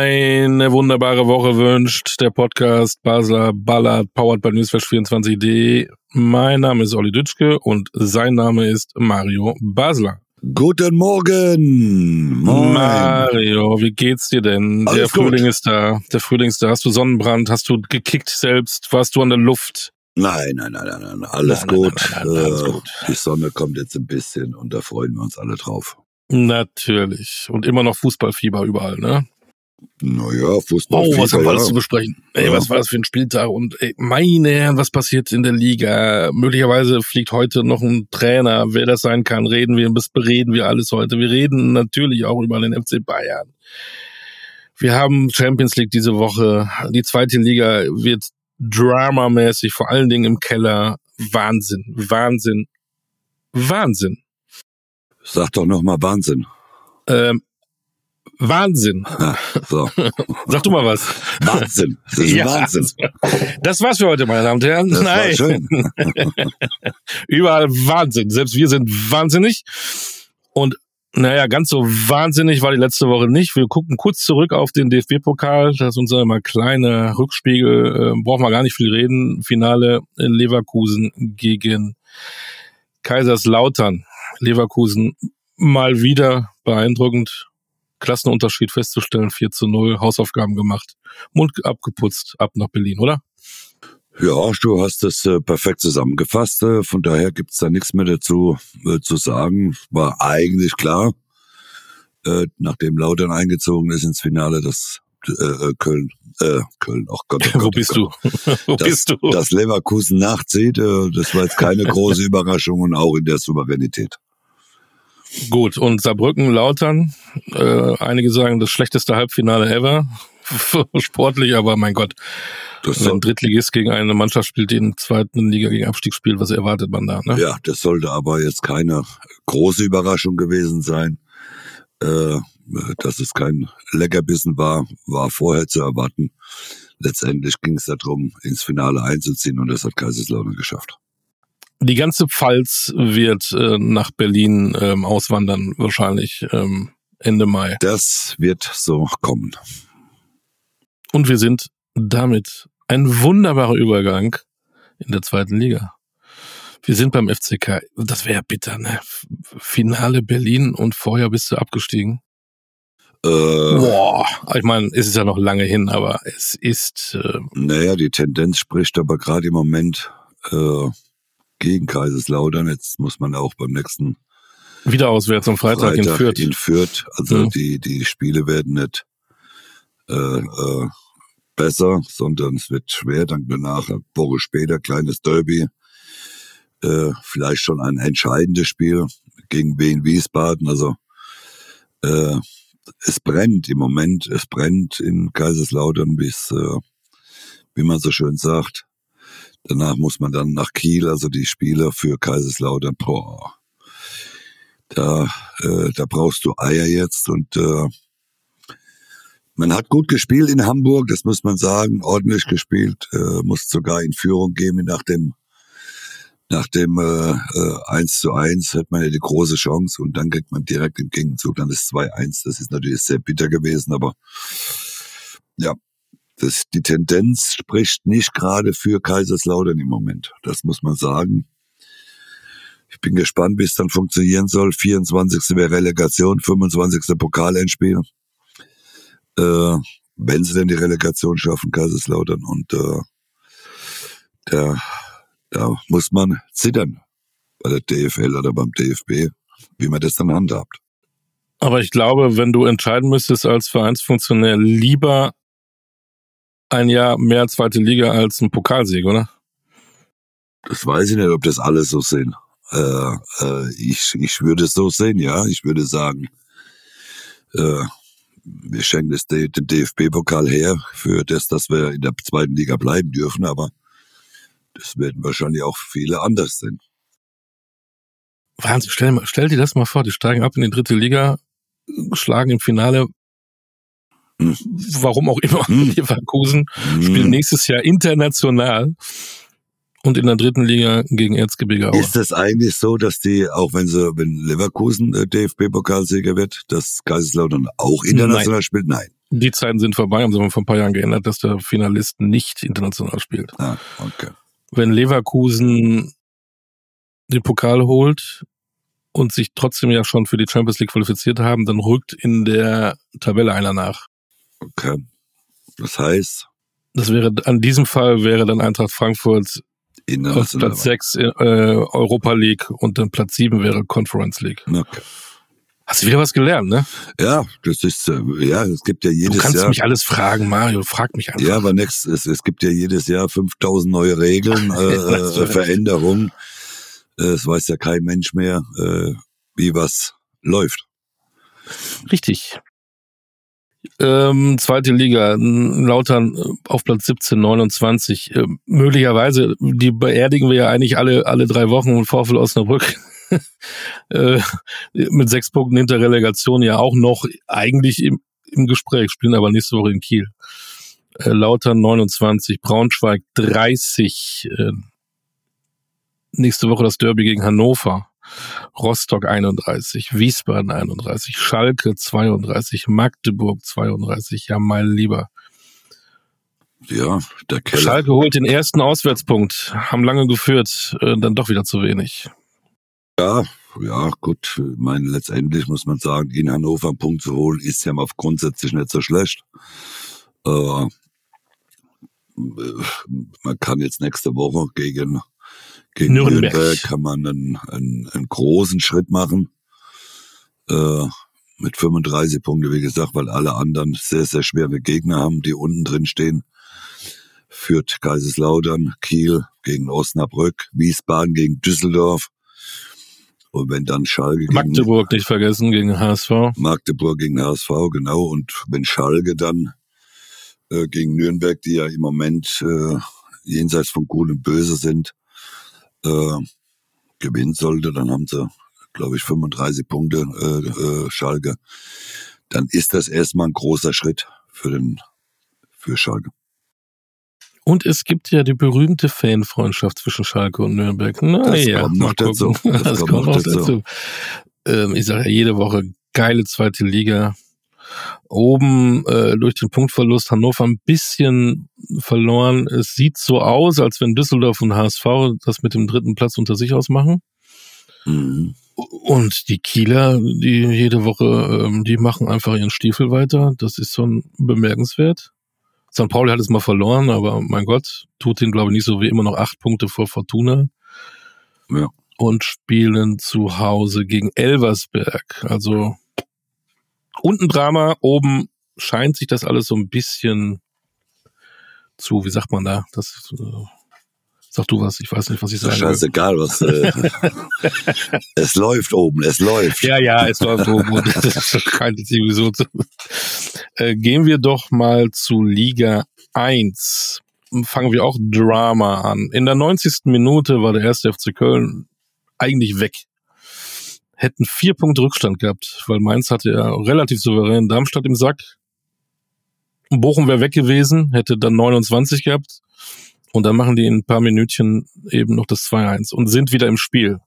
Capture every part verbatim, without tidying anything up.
Eine wunderbare Woche wünscht der Podcast Basler Ballard, powered by newsflash vierundzwanzig punkt de. Mein Name ist Olli Dütschke und sein Name ist Mario Basler. Guten Morgen! Moin. Mario, wie geht's dir denn? Alles der Frühling gut. ist da. Der Frühling ist da. Hast du Sonnenbrand? Hast du gekickt selbst? Warst du an der Luft? Nein, nein, nein, nein, nein. Alles Nein, nein, gut. nein, nein, nein, alles Äh, gut. Die Sonne kommt jetzt ein bisschen und da freuen wir uns alle drauf. Natürlich. Und immer noch Fußballfieber überall, ne? Naja, Fußball. Oh, was haben wir alles ja. zu besprechen? Ey, Ja. was war das für ein Spieltag? Und ey, meine Herren, was passiert in der Liga? Möglicherweise fliegt heute noch ein Trainer. Wer das sein kann, reden wir, das bereden wir alles heute. Wir reden natürlich auch über den F C Bayern. Wir haben Champions League diese Woche. Die zweite Liga wird dramamäßig, vor allen Dingen im Keller. Wahnsinn, Wahnsinn, Wahnsinn. Sag doch nochmal Wahnsinn. Ähm, Wahnsinn. Ha, so. Sag du mal was. Wahnsinn. Das ist Ja, Wahnsinn. Das war's für heute, meine Damen und Herren. Das war Nein. schön. Überall Wahnsinn. Selbst wir sind wahnsinnig. Und naja, ganz so wahnsinnig war die letzte Woche nicht. Wir gucken kurz zurück auf den D F B-Pokal. Das ist unser immer kleiner Rückspiegel. Äh, brauchen wir gar nicht viel reden. Finale in Leverkusen gegen Kaiserslautern. Leverkusen mal wieder beeindruckend. Klassenunterschied festzustellen, vier zu null, Hausaufgaben gemacht, Mund abgeputzt, ab nach Berlin, oder? Ja, du hast es äh, perfekt zusammengefasst. Äh, von daher gibt's da nichts mehr dazu äh, zu sagen. War eigentlich klar, äh, nachdem Lautern eingezogen ist ins Finale, dass äh, Köln, äh, Köln, ach Gott, oh Gott, Wo oh bist Gott, du? Wo dass, bist du? dass Leverkusen nachzieht. Äh, das war jetzt keine große Überraschung und auch in der Souveränität. Gut, und Saarbrücken, Lautern, äh, einige sagen das schlechteste Halbfinale ever, sportlich, aber mein Gott, Das wenn soll, ein Drittligist gegen eine Mannschaft spielt, die in der zweiten Liga gegen Abstieg spielt, was erwartet man da, ne? ja, das sollte aber jetzt keine große Überraschung gewesen sein. Äh, dass es kein Leckerbissen war, war vorher zu erwarten. Letztendlich ging es darum, ins Finale einzuziehen und das hat Kaiserslautern geschafft. Die ganze Pfalz wird äh, nach Berlin ähm, auswandern, wahrscheinlich ähm, Ende Mai. Das wird so kommen. Und wir sind damit ein wunderbarer Übergang in der zweiten Liga. Wir sind beim F C K. Das wäre ja bitter, ne? Finale Berlin und vorher bist du abgestiegen. Äh, Boah, ich meine, es ist ja noch lange hin, aber es ist... Äh, naja, die Tendenz spricht aber gerade im Moment äh, gegen Kaiserslautern. Jetzt muss man auch beim nächsten wieder auswärts am Freitag, Freitag in Fürth. in Fürth. Also Mhm. die die Spiele werden nicht äh, äh, besser, sondern es wird schwer. Dann danach, eine Woche später, kleines Derby. Äh, vielleicht schon ein entscheidendes Spiel gegen Wien Wiesbaden. Also äh, es brennt im Moment. Es brennt in Kaiserslautern bis, äh, wie man so schön sagt. Danach muss man dann nach Kiel, also die Spieler für Kaiserslautern, boah, da, äh, da brauchst du Eier jetzt und äh, man hat gut gespielt in Hamburg, das muss man sagen, ordentlich gespielt, äh, muss sogar in Führung gehen nach dem nach dem äh, äh, eins zu eins hat man ja die große Chance und dann kriegt man direkt im Gegenzug dann das zwei eins, das ist natürlich sehr bitter gewesen, aber ja, Das, die Tendenz spricht nicht gerade für Kaiserslautern im Moment. Das muss man sagen. Ich bin gespannt, wie es dann funktionieren soll. vierundzwanzigste wäre Relegation, fünfundzwanzigste Pokalendspiel. Äh, wenn sie denn die Relegation schaffen, Kaiserslautern. Und äh, da, da muss man zittern bei der D F L oder beim D F B, wie man das dann handhabt. Aber ich glaube, wenn du entscheiden müsstest als Vereinsfunktionär, lieber ein Jahr mehr zweite Liga als ein Pokalsieg, oder? Das weiß ich nicht, ob das alle so sehen. Äh, äh, ich, ich würde es so sehen, ja. Ich würde sagen, äh, wir schenken das, den D F B-Pokal her für das, dass wir in der zweiten Liga bleiben dürfen, aber das werden wahrscheinlich auch viele anders sehen. Wahnsinn, stell, stell dir das mal vor, die steigen ab in die dritte Liga, schlagen im Finale, Hm. warum auch immer, Hm. Leverkusen, spielen Hm. nächstes Jahr international und in der dritten Liga gegen Erzgebirge Aue. Ist das eigentlich so, dass die, auch wenn sie, wenn Leverkusen äh, D F B-Pokalsieger wird, dass Kaiserslautern auch international Nein. spielt? Nein. Die Zeiten sind vorbei, haben sie mal vor ein paar Jahren geändert, dass der Finalist nicht international spielt. Ah, okay. Wenn Leverkusen den Pokal holt und sich trotzdem ja schon für die Champions League qualifiziert haben, dann rückt in der Tabelle einer nach. Okay. Das heißt? Das wäre, an diesem Fall wäre dann Eintracht Frankfurt auf Platz sechs äh, Europa League und dann Platz sieben wäre Conference League. Okay. Hast du wieder was gelernt, ne? Ja, das ist, ja, es gibt ja jedes Jahr. Du kannst Jahr, mich alles fragen, Mario, frag mich einfach. Ja, aber next, es, es gibt ja jedes Jahr fünftausend neue Regeln, äh, Veränderungen. Es weiß ja kein Mensch mehr, äh, wie was läuft. Richtig. Ähm, zweite Liga, Lautern auf Platz siebzehn, neunundzwanzig. Äh, möglicherweise, die beerdigen wir ja eigentlich alle alle drei Wochen und VfL Osnabrück äh, mit sechs Punkten hinter Relegation ja auch noch eigentlich im, im Gespräch, spielen aber nächste Woche in Kiel. Äh, Lautern neunundzwanzig, Braunschweig dreißig. Äh, nächste Woche das Derby gegen Hannover. Rostock einunddreißig, Wiesbaden einunddreißig, Schalke zweiunddreißig, Magdeburg zweiunddreißig, ja mein Lieber. Ja, der Keller. Schalke holt den ersten Auswärtspunkt, haben lange geführt, äh, dann doch wieder zu wenig. Ja, ja, gut, ich meine, letztendlich muss man sagen, in Hannover einen Punkt zu holen, ist ja mal grundsätzlich nicht so schlecht. Äh, man kann jetzt nächste Woche gegen Gegen Nürnberg. Nürnberg kann man einen, einen, einen großen Schritt machen. Äh, mit fünfunddreißig Punkten, wie gesagt, weil alle anderen sehr, sehr schwere Gegner haben, die unten drin stehen. Führt Kaiserslautern, Kiel gegen Osnabrück, Wiesbaden gegen Düsseldorf. Und wenn dann Schalke gegen... Magdeburg nicht vergessen, gegen H S V. Magdeburg gegen H S V, genau. Und wenn Schalke dann äh, gegen Nürnberg, die ja im Moment äh, jenseits von Gut und Böse sind, Äh, gewinnen sollte, dann haben sie, glaube ich, fünfunddreißig Punkte äh, äh, Schalke. Dann ist das erstmal ein großer Schritt für den für Schalke. Und es gibt ja die berühmte Fanfreundschaft zwischen Schalke und Nürnberg. Na, das ja, kommt noch dazu. Das, das kommt, kommt noch dazu. dazu. Ähm, ich sage ja jede Woche, geile zweite Liga. Oben äh, durch den Punktverlust Hannover ein bisschen verloren. Es sieht so aus, als wenn Düsseldorf und H S V das mit dem dritten Platz unter sich ausmachen. Mhm. Und die Kieler, die jede Woche, ähm, die machen einfach ihren Stiefel weiter. Das ist schon bemerkenswert. Sankt Pauli hat es mal verloren, aber mein Gott, tut ihnen, glaube ich, nicht so wie immer noch acht Punkte vor Fortuna. Ja. Und spielen zu Hause gegen Elversberg. Also unten Drama, oben scheint sich das alles so ein bisschen zu, wie sagt man da? Das, äh, sag du was, ich weiß nicht, was ich sage. Scheißegal, was. Äh, es läuft oben, es läuft. Ja, ja, es läuft oben. Und das scheint jetzt irgendwie so zu. Äh, gehen wir doch mal zu Liga eins. Fangen wir auch Drama an. In der neunzigsten Minute war der erste F C Köln eigentlich weg. Hätten vier Punkte Rückstand gehabt, weil Mainz hatte ja relativ souverän Darmstadt im Sack. Bochum wäre weg gewesen, hätte dann neunundzwanzig gehabt. Und dann machen die in ein paar Minütchen eben noch das zwei eins und sind wieder im Spiel.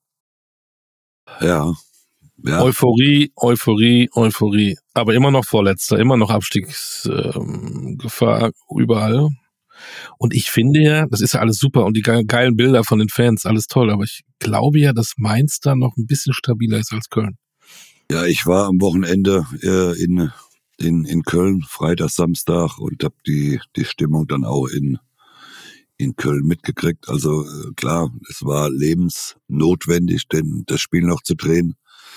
Ja. ja. Euphorie, Euphorie, Euphorie. Aber immer noch Vorletzter, immer noch Abstiegsgefahr ähm, überall. Und ich finde ja, das ist ja alles super und die geilen Bilder von den Fans, alles toll, aber ich glaube ja, dass Mainz da noch ein bisschen stabiler ist als Köln. Ja, ich war am Wochenende äh, in, in, in Köln, Freitag, Samstag und habe die, die Stimmung dann auch in, in Köln mitgekriegt. Also äh, klar, es war lebensnotwendig, denn das Spiel noch zu drehen.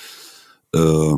Äh,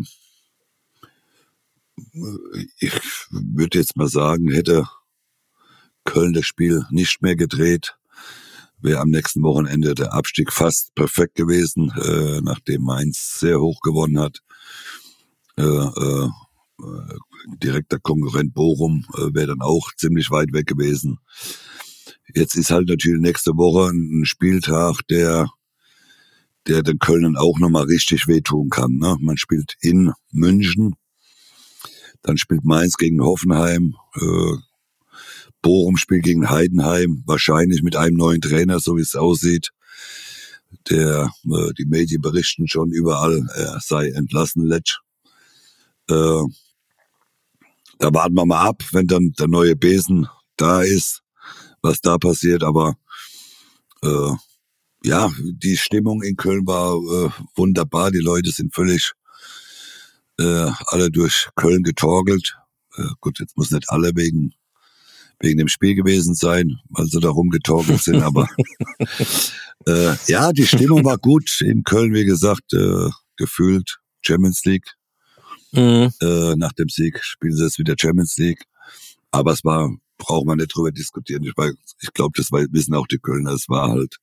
ich würde jetzt mal sagen, hätte Köln das Spiel nicht mehr gedreht, wäre am nächsten Wochenende der Abstieg fast perfekt gewesen, äh, nachdem Mainz sehr hoch gewonnen hat. Äh, äh, direkter Konkurrent Bochum äh, wäre dann auch ziemlich weit weg gewesen. Jetzt ist halt natürlich nächste Woche ein Spieltag, der der den Kölnern auch nochmal richtig wehtun kann. Ne? Man spielt in München, dann spielt Mainz gegen Hoffenheim, äh, Bochum spielt gegen Heidenheim, wahrscheinlich mit einem neuen Trainer, so wie es aussieht. Der, äh, die Medien berichten schon überall, er sei entlassen, Letsch. Äh, da warten wir mal ab, wenn dann der neue Besen da ist, was da passiert. Aber äh, ja, die Stimmung in Köln war äh, wunderbar. Die Leute sind völlig äh, alle durch Köln getorkelt. Äh, gut, jetzt muss nicht alle wegen wegen dem Spiel gewesen sein, weil sie da rumgetorkelt sind. Aber äh, ja, die Stimmung war gut in Köln, wie gesagt, äh, gefühlt Champions League. Mhm. Äh, nach dem Sieg spielen sie jetzt wieder Champions League. Aber es war, braucht man nicht drüber diskutieren. Ich, ich glaube, das war, wissen auch die Kölner, es war halt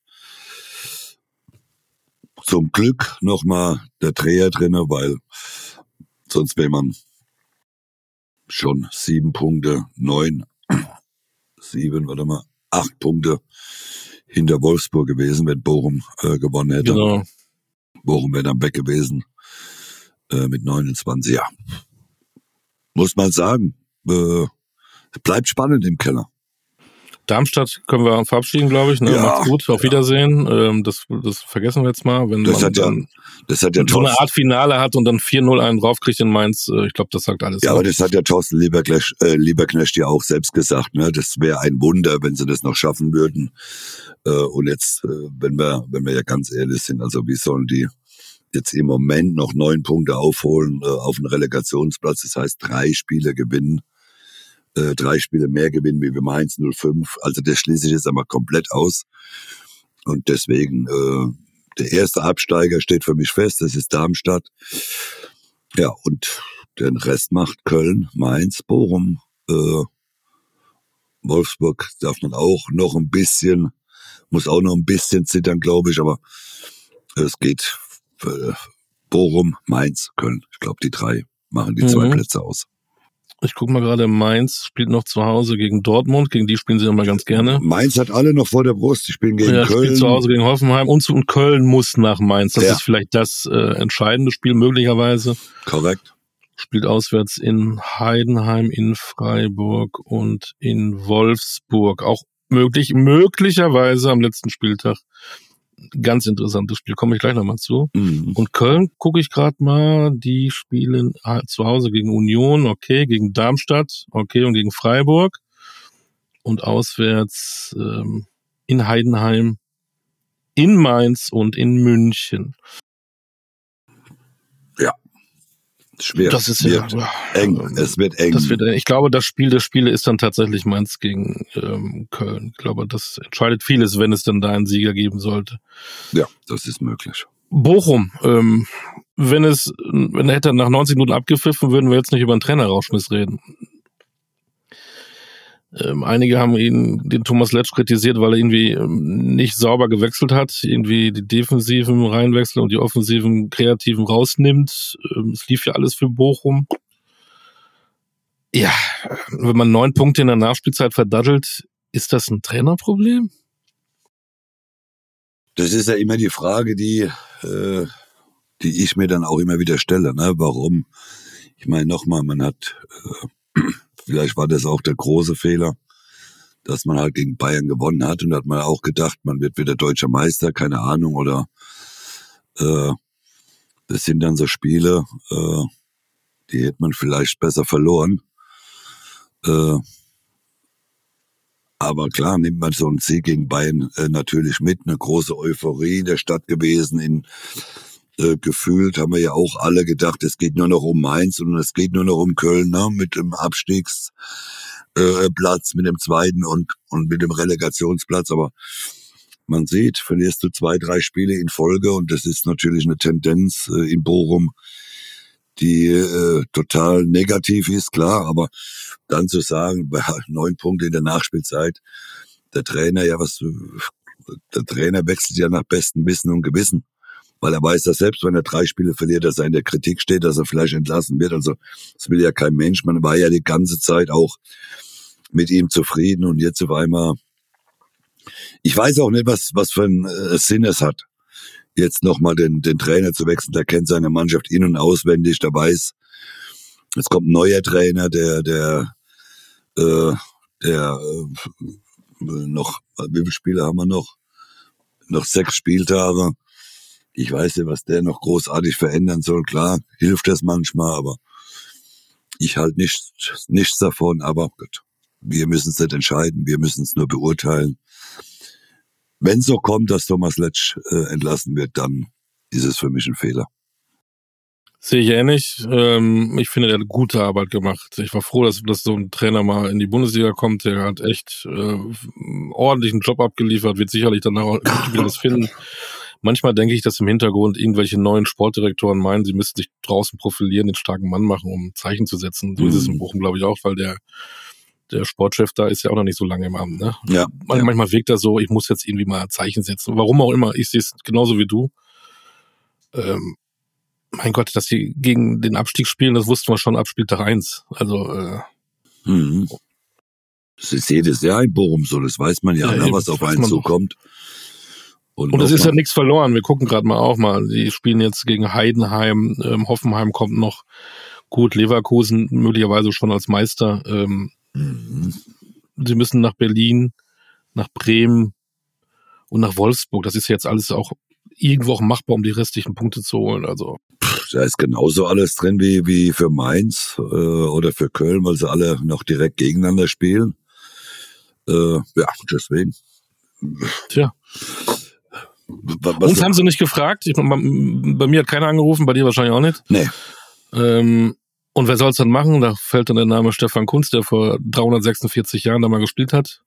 zum Glück nochmal der Dreher drinne, weil sonst wäre man schon sieben Punkte, neun, sieben, warte mal, acht Punkte hinter Wolfsburg gewesen, wenn Bochum äh, gewonnen hätte. Genau. Bochum wäre dann weg gewesen äh, mit neunundzwanzig. Ja, muss man sagen, äh, bleibt spannend im Keller. Darmstadt können wir verabschieden, glaube ich. Ne? Ja, macht's gut, auf ja. Wiedersehen. Ähm, das, das vergessen wir jetzt mal. Wenn das man hat ja, dann das hat ja so eine Art Finale hat und dann vier null einen draufkriegt in Mainz, äh, ich glaube, das sagt alles. Ja, aber das hat ja Thorsten Lieberknecht, äh, Lieberknecht ja auch selbst gesagt. Ne? Das wäre ein Wunder, wenn sie das noch schaffen würden. Äh, und jetzt, äh, wenn wir wenn wir ja ganz ehrlich sind, also wie sollen die jetzt im Moment noch neun Punkte aufholen äh, auf einen Relegationsplatz? Das heißt, drei Spiele gewinnen. Äh, drei Spiele mehr gewinnen wie wir Mainz null fünf. Also das schließe ich jetzt einmal komplett aus. Und deswegen, äh, der erste Absteiger steht für mich fest, das ist Darmstadt. Ja, und den Rest macht Köln, Mainz, Bochum, äh, Wolfsburg darf man auch noch ein bisschen, muss auch noch ein bisschen zittern, glaube ich, aber es geht für Bochum, Mainz, Köln. Ich glaube, die drei machen die mhm. zwei Plätze aus. Ich gucke mal gerade, Mainz spielt noch zu Hause gegen Dortmund, gegen die spielen sie immer ganz gerne. Mainz hat alle noch vor der Brust, die spielen gegen ja, Köln. Spielt zu Hause gegen Hoffenheim und, und Köln muss nach Mainz. Das ja. ist vielleicht das äh, entscheidende Spiel möglicherweise. Korrekt. Spielt auswärts in Heidenheim, in Freiburg und in Wolfsburg. Auch möglich, möglicherweise am letzten Spieltag. Ganz interessantes Spiel, komme ich gleich nochmal zu. Mhm. Und Köln gucke ich gerade mal, die spielen zu Hause gegen Union, okay, gegen Darmstadt, okay, und gegen Freiburg. Und auswärts ähm, in Heidenheim, in Mainz und in München. Ja. Schwer. Das ist wird ja eng. Es wird eng. Das wird eng. Ich glaube, das Spiel der Spiele ist dann tatsächlich Mainz gegen ähm, Köln. Ich glaube, das entscheidet vieles, wenn es dann da einen Sieger geben sollte. Ja, das ist möglich. Bochum, ähm, wenn es, wenn er hätte nach neunzig Minuten abgepfiffen, würden wir jetzt nicht über einen Trainerrauschmiss reden. Ähm, einige haben ihn, den Thomas Letsch, kritisiert, weil er irgendwie ähm, nicht sauber gewechselt hat, irgendwie die Defensiven reinwechselt und die Offensiven, Kreativen rausnimmt. Ähm, es lief ja alles für Bochum. Ja, wenn man neun Punkte in der Nachspielzeit verdattelt, ist das ein Trainerproblem? Das ist ja immer die Frage, die, äh, die ich mir dann auch immer wieder stelle. Ne? Warum? Ich meine, nochmal, man hat... Äh, Vielleicht war das auch der große Fehler, dass man halt gegen Bayern gewonnen hat und da hat man auch gedacht, man wird wieder deutscher Meister, keine Ahnung, oder äh, das sind dann so Spiele, äh, die hätte man vielleicht besser verloren. Äh, aber klar nimmt man so einen Sieg gegen Bayern äh, natürlich mit, eine große Euphorie in der Stadt gewesen, in Äh, gefühlt haben wir ja auch alle gedacht, es geht nur noch um Mainz und es geht nur noch um Köln, ne, mit dem Abstiegsplatz, äh, mit dem zweiten und und mit dem Relegationsplatz. Aber man sieht, verlierst du zwei, drei Spiele in Folge und das ist natürlich eine Tendenz äh, in Bochum, die äh, total negativ ist, klar. Aber dann zu sagen, bei neun Punkte in der Nachspielzeit, der Trainer ja was, der Trainer wechselt ja nach bestem Wissen und Gewissen. Weil er weiß, dass selbst wenn er drei Spiele verliert, dass er in der Kritik steht, dass er vielleicht entlassen wird. Also das will ja kein Mensch. Man war ja die ganze Zeit auch mit ihm zufrieden und jetzt auf einmal. Ich weiß auch nicht, was was für einen äh, Sinn es hat, jetzt nochmal den den Trainer zu wechseln. Der kennt seine Mannschaft in- und auswendig. Der weiß, es kommt ein neuer Trainer, der der äh, der äh, noch, wie viele Spiele haben wir noch? Noch sechs Spieltage. Ich weiß nicht, was der noch großartig verändern soll. Klar, hilft das manchmal, aber Ich halte nichts, nichts davon, aber gut, wir müssen es nicht entscheiden, wir müssen es nur beurteilen. Wenn es so kommt, dass Thomas Letsch äh, entlassen wird, dann ist es für mich ein Fehler. Sehe ich ähnlich. Ähm, ich finde, der hat gute Arbeit gemacht. Ich war froh, dass, dass so ein Trainer mal in die Bundesliga kommt. Der hat echt äh, ordentlichen Job abgeliefert, wird sicherlich dann auch das finden. Manchmal denke ich, dass im Hintergrund irgendwelche neuen Sportdirektoren meinen, sie müssten sich draußen profilieren, den starken Mann machen, um Zeichen zu setzen. So mhm. ist es in Bochum, glaube ich, auch, weil der der Sportchef da ist ja auch noch nicht so lange im Amt. Ne? Ja, Man, ja. Manchmal wirkt das so, ich muss jetzt irgendwie mal Zeichen setzen. Warum auch immer, ich sehe es genauso wie du. Ähm, mein Gott, dass die gegen den Abstieg spielen, das wussten wir schon ab Spieltag eins. Also äh, mhm. Das ist jedes Jahr in Bochum so, das weiß man ja, ja ne, eben, was auf einen zukommt. Und, und es ist ja nichts verloren. Wir gucken gerade mal auch mal. Die spielen jetzt gegen Heidenheim. Ähm, Hoffenheim kommt noch gut. Leverkusen möglicherweise schon als Meister. Ähm, mhm. Sie müssen nach Berlin, nach Bremen und nach Wolfsburg. Das ist jetzt alles auch irgendwo auch machbar, um die restlichen Punkte zu holen. Also da ist genauso alles drin wie wie für Mainz äh, oder für Köln, weil sie alle noch direkt gegeneinander spielen. Äh, ja, deswegen. Tja. Was Uns haben sie nicht gefragt. Ich, bei mir hat keiner angerufen, bei dir wahrscheinlich auch nicht. Nee. Ähm, und wer soll es dann machen? Da fällt dann der Name Stefan Kuntz, der vor dreihundertsechsundvierzig Jahren da mal gespielt hat.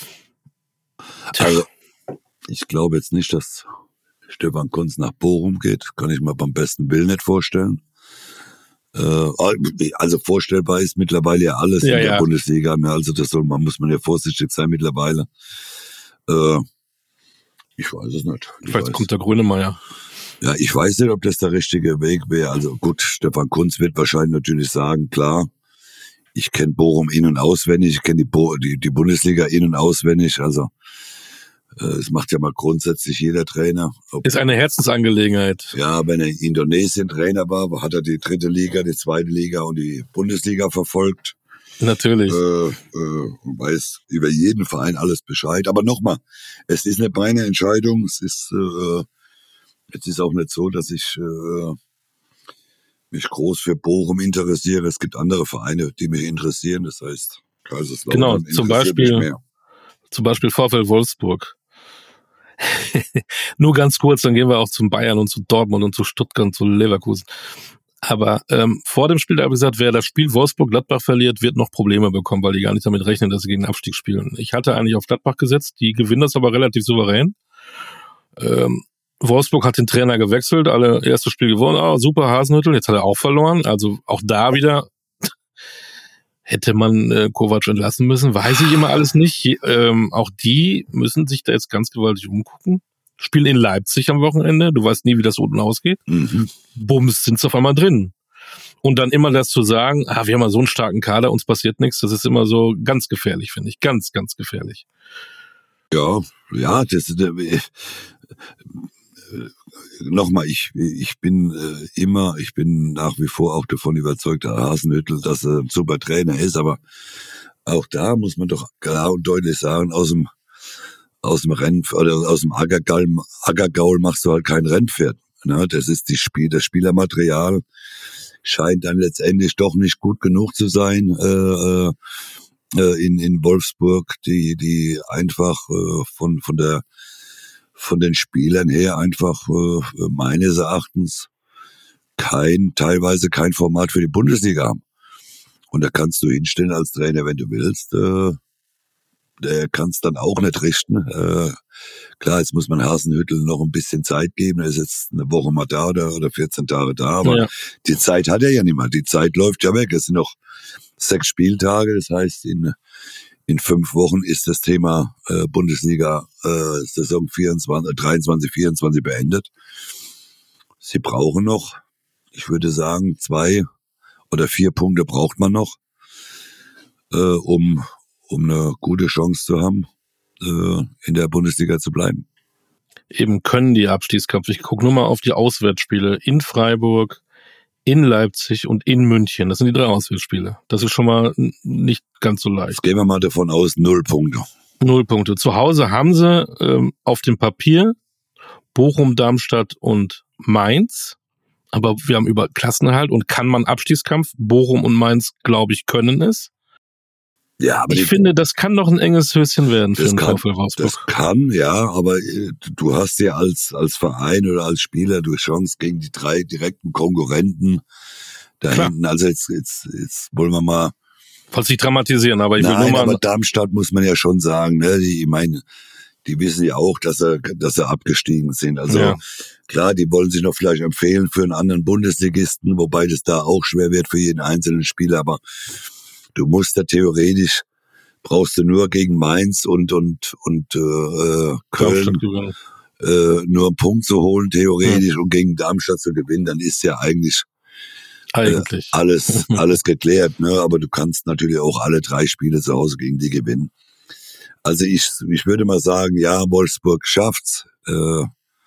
Tja. Also, ich glaube jetzt nicht, dass Stefan Kuntz nach Bochum geht. Kann ich mir beim besten Willen nicht vorstellen. Äh, also vorstellbar ist mittlerweile ja alles ja, in der ja. Bundesliga. Also das soll, man muss man ja vorsichtig sein mittlerweile. Äh, Ich weiß es nicht. Ich Vielleicht weiß. kommt der Grönemeyer. Ja, ich weiß nicht, ob das der richtige Weg wäre. Also gut, Stefan Kuntz wird wahrscheinlich natürlich sagen, klar, ich kenne Bochum in- und auswendig, ich kenne die, Bo- die, die Bundesliga in- und auswendig. Also äh, es macht ja mal grundsätzlich jeder Trainer. Ob, ist eine Herzensangelegenheit. Ja, wenn er in Indonesien Trainer war, hat er die dritte Liga, die zweite Liga und die Bundesliga verfolgt. Natürlich. Äh, äh, weiß über jeden Verein alles Bescheid. Aber nochmal, es ist nicht meine Entscheidung. Es ist, äh, es ist auch nicht so, dass ich äh, mich groß für Bochum interessiere. Es gibt andere Vereine, die mich interessieren. Das heißt, Kaiserslautern genau, zum Beispiel, zum Beispiel VfL Wolfsburg. Nur ganz kurz, dann gehen wir auch zum Bayern und zu Dortmund und zu Stuttgart und zu Leverkusen. Aber ähm, vor dem Spiel, da habe ich gesagt, wer das Spiel Wolfsburg-Gladbach verliert, wird noch Probleme bekommen, weil die gar nicht damit rechnen, dass sie gegen den Abstieg spielen. Ich hatte eigentlich auf Gladbach gesetzt, die gewinnen das aber relativ souverän. Ähm, Wolfsburg hat den Trainer gewechselt, alle erstes Spiel gewonnen, oh, super Hasenhüttl, jetzt hat er auch verloren. Also auch da wieder hätte man äh, Kovac entlassen müssen, weiß ich immer alles nicht. Ähm, auch die müssen sich da jetzt ganz gewaltig umgucken. Spielen in Leipzig am Wochenende, du weißt nie, wie das unten ausgeht. Mhm. Bums, sind sie auf einmal drin. Und dann immer das zu sagen, ah, wir haben ja so einen starken Kader, uns passiert nichts, das ist immer so ganz gefährlich, finde ich. Ganz, ganz gefährlich. Ja, ja, das ist, äh, äh, nochmal, ich, ich bin äh, immer, ich bin nach wie vor auch davon überzeugt, der Hasenhüttl, dass er ein super Trainer ist, aber auch da muss man doch klar und deutlich sagen, aus dem aus dem Rennen oder aus dem Ackergaul, Ackergaul machst du halt kein Rennpferd. Ne? Das ist die Spiel, das Spielermaterial scheint dann letztendlich doch nicht gut genug zu sein äh, äh, in in Wolfsburg, die die einfach äh, von von der von den Spielern her einfach äh, meines Erachtens kein teilweise kein Format für die Bundesliga haben. Und da kannst du hinstellen als Trainer, wenn du willst. Äh, Der kann es dann auch nicht richten. Äh, klar, jetzt muss man Hasenhüttl noch ein bisschen Zeit geben. Er ist jetzt eine Woche mal da oder, oder vierzehn Tage da. Aber ja. Die Zeit hat er ja nicht mehr. Die Zeit läuft ja weg. Es sind noch sechs Spieltage. Das heißt, in in fünf Wochen ist das Thema äh, Bundesliga äh, Saison vierundzwanzig, dreiundzwanzig, vierundzwanzig beendet. Sie brauchen noch, ich würde sagen, zwei oder vier Punkte braucht man noch, äh, um um eine gute Chance zu haben, äh, in der Bundesliga zu bleiben. Eben können die Abstiegskampf. Ich gucke nur mal auf die Auswärtsspiele in Freiburg, in Leipzig und in München. Das sind die drei Auswärtsspiele. Das ist schon mal nicht ganz so leicht. Jetzt gehen wir mal davon aus, null Punkte. Null Punkte. Zu Hause haben sie ähm, auf dem Papier Bochum, Darmstadt und Mainz. Aber wir haben über Klassenerhalt und kann man Abstiegskampf? Bochum und Mainz, glaube ich, können es. Ja, aber ich die, finde, das kann noch ein enges Höschen werden für den VfL Wolfsburg. Das kann, ja, aber du hast ja als als Verein oder als Spieler durch Chance gegen die drei direkten Konkurrenten da Klar. hinten. Also jetzt, jetzt, jetzt wollen wir mal. Falls nicht dramatisieren, aber ich Nein, will nur mal. Aber Darmstadt muss man ja schon sagen, ne? Die, ich meine, die wissen ja auch, dass sie, dass sie abgestiegen sind. Also ja. Klar, die wollen sich noch vielleicht empfehlen für einen anderen Bundesligisten, wobei das da auch schwer wird für jeden einzelnen Spieler. Aber du musst da theoretisch, brauchst du nur gegen Mainz und und und äh, Köln äh, nur einen Punkt zu holen, theoretisch, ja. Und gegen Darmstadt zu gewinnen, dann ist ja eigentlich, eigentlich. Äh, alles alles geklärt. Ne? Aber du kannst natürlich auch alle drei Spiele zu Hause gegen die gewinnen. Also ich ich würde mal sagen, ja, Wolfsburg schafft's. Äh,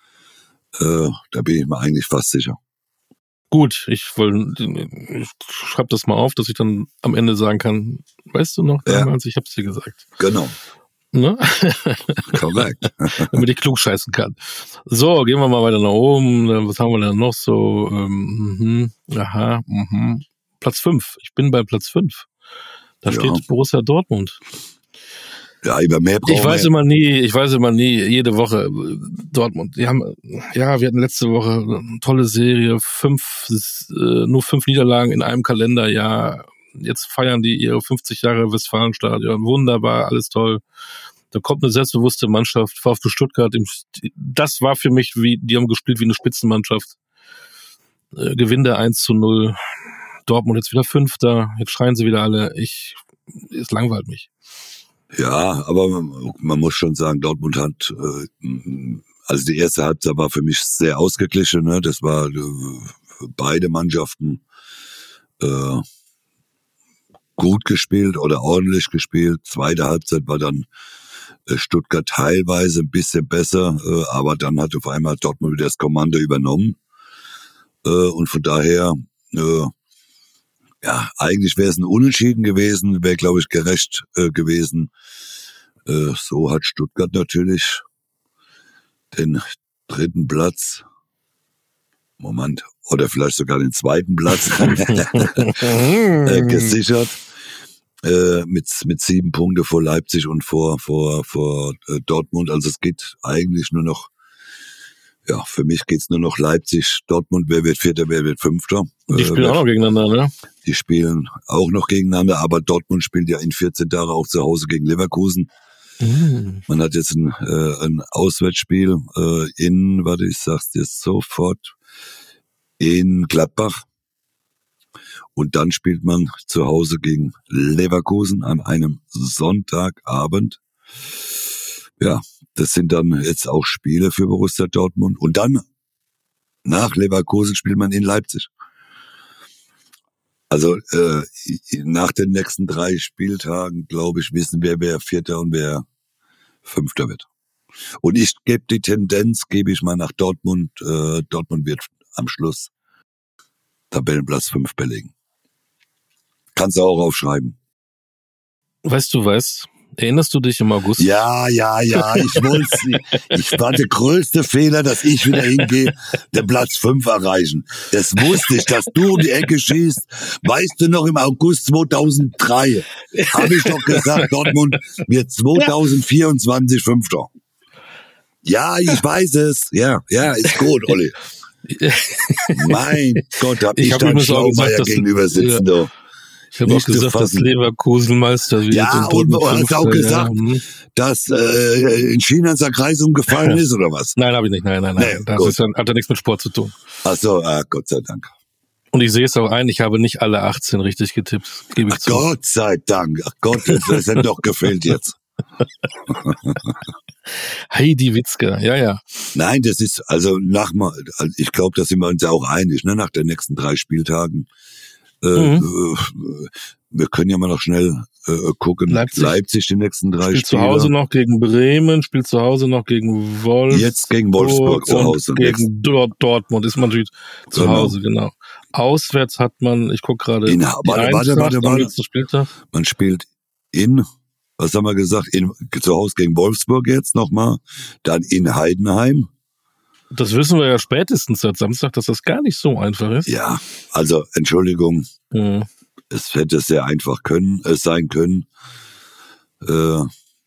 äh, da bin ich mir eigentlich fast sicher. Gut, ich wollte, ich schreibe das mal auf, dass ich dann am Ende sagen kann, weißt du noch damals, ja. Ich hab's dir gesagt. Genau. Ne? Korrekt. Damit ich klug scheißen kann. So, gehen wir mal weiter nach oben. Was haben wir da noch so? Ähm, mh, aha, mh. Platz fünf. Ich bin bei Platz fünf. Da ja. steht Borussia Dortmund. Ja, über mehr brauchen Ich weiß wir. immer nie, ich weiß immer nie, jede Woche Dortmund. Die haben, ja, wir hatten letzte Woche eine tolle Serie, fünf, äh, nur fünf Niederlagen in einem Kalenderjahr. Jetzt feiern die ihre fünfzig Jahre Westfalenstadion. Wunderbar, alles toll. Da kommt eine selbstbewusste Mannschaft, VfB Stuttgart. Das war für mich, wie, die haben gespielt wie eine Spitzenmannschaft. Äh, Gewinn der eins zu null. Dortmund jetzt wieder Fünfter. Jetzt schreien sie wieder alle. Ich, es langweilt mich. Ja, aber man, man muss schon sagen, Dortmund hat, äh, also die erste Halbzeit war für mich sehr ausgeglichen, ne? Das war äh, beide Mannschaften äh, gut gespielt oder ordentlich gespielt. Zweite Halbzeit war dann äh, Stuttgart teilweise ein bisschen besser, äh, aber dann hat auf einmal Dortmund wieder das Kommando übernommen. Äh, und von daher, äh, ja, eigentlich wäre es ein Unentschieden gewesen, wäre, glaube ich, gerecht äh, gewesen. Äh, so hat Stuttgart natürlich den dritten Platz, Moment, oder vielleicht sogar den zweiten Platz äh, gesichert. Äh, mit mit sieben Punkte vor Leipzig und vor vor vor äh, Dortmund. Also es geht eigentlich nur noch, ja, für mich geht's nur noch Leipzig, Dortmund, wer wird Vierter, wer wird Fünfter. Die spielen äh, auch noch gegeneinander, ne? Die spielen auch noch gegeneinander, aber Dortmund spielt ja in vierzehn Tagen auch zu Hause gegen Leverkusen. Mhm. Man hat jetzt ein, äh, ein Auswärtsspiel äh, in, warte, ich sag's dir sofort, in Gladbach. Und dann spielt man zu Hause gegen Leverkusen an einem Sonntagabend. Ja, das sind dann jetzt auch Spiele für Borussia Dortmund. Und dann, nach Leverkusen, spielt man in Leipzig. Also äh, nach den nächsten drei Spieltagen, glaube ich, wissen wir, wer Vierter und wer Fünfter wird. Und ich gebe die Tendenz, gebe ich mal nach Dortmund. Äh, Dortmund wird am Schluss Tabellenplatz fünf belegen. Kannst du auch aufschreiben. Weißt du was? Erinnerst du dich im August? Ja, ja, ja, ich wollte ich war der größte Fehler, dass ich wieder hingehe, den Platz fünf erreichen. Das wusste ich, dass du um die Ecke schießt. Weißt du noch, im August zweitausenddrei habe ich doch gesagt, Dortmund wird zweitausendvierundzwanzig Fünfter. Ja, ich weiß es. Ja, ja, ist gut, Olli. Mein Gott, hab ich, ich dann Schlaumeier gegenüber sitzen, ja. Ich habe auch gesagt, dass Leverkusen Meister wird. Ja, und du hast auch gesagt, ja. dass äh, in China ein Kreis umgefallen ist, oder was? Nein, habe ich nicht. Nein, nein, nein. Nee, das ist, hat ja nichts mit Sport zu tun. Ach so, ah, Gott sei Dank. Und ich sehe es auch ein, ich habe nicht alle achtzehn richtig getippt. Gebe ich Ach, zu. Gott sei Dank. Ach Gott, das hätte doch gefehlt jetzt. Heidi Witzke, ja, ja. Nein, das ist, also nach mal, ich glaube, da sind wir uns ja auch einig, ne, nach den nächsten drei Spieltagen. Äh, mhm. äh, wir können ja mal noch schnell äh, gucken. Leipzig. Leipzig die nächsten drei Spiele. Spielt zu Hause noch gegen Bremen, spielt zu Hause noch gegen Wolfsburg. Jetzt gegen Wolfsburg zu Hause. Und gegen Dort, Dortmund ist man natürlich zu genau. Hause, genau. Auswärts hat man, ich gucke gerade, in, warte, warte, warte, warte. Man spielt in, was haben wir gesagt, in, zu Hause gegen Wolfsburg jetzt nochmal, dann in Heidenheim. Das wissen wir ja spätestens seit Samstag, dass das gar nicht so einfach ist. Ja, also Entschuldigung, mhm. es hätte sehr einfach können, es sein können. Äh,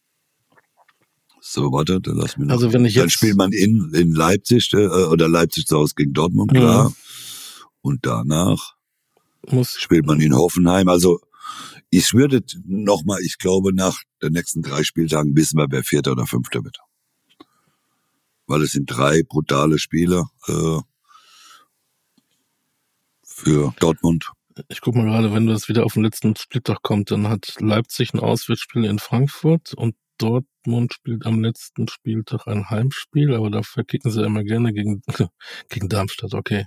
so, warte, dann lass mich noch. Also wenn ich jetzt dann spielt man in, in Leipzig äh, oder Leipzig zu Hause gegen Dortmund, klar. Mhm. Und danach muss spielt man in Hoffenheim. Also ich würde nochmal, ich glaube, nach den nächsten drei Spieltagen wissen wir, wer Vierter oder Fünfter wird. Weil es sind drei brutale Spiele äh, für Dortmund. Ich guck mal gerade, wenn das wieder auf den letzten Spieltag kommt, dann hat Leipzig ein Auswärtsspiel in Frankfurt und Dortmund spielt am letzten Spieltag ein Heimspiel, aber dafür kicken sie immer gerne gegen, gegen Darmstadt, okay.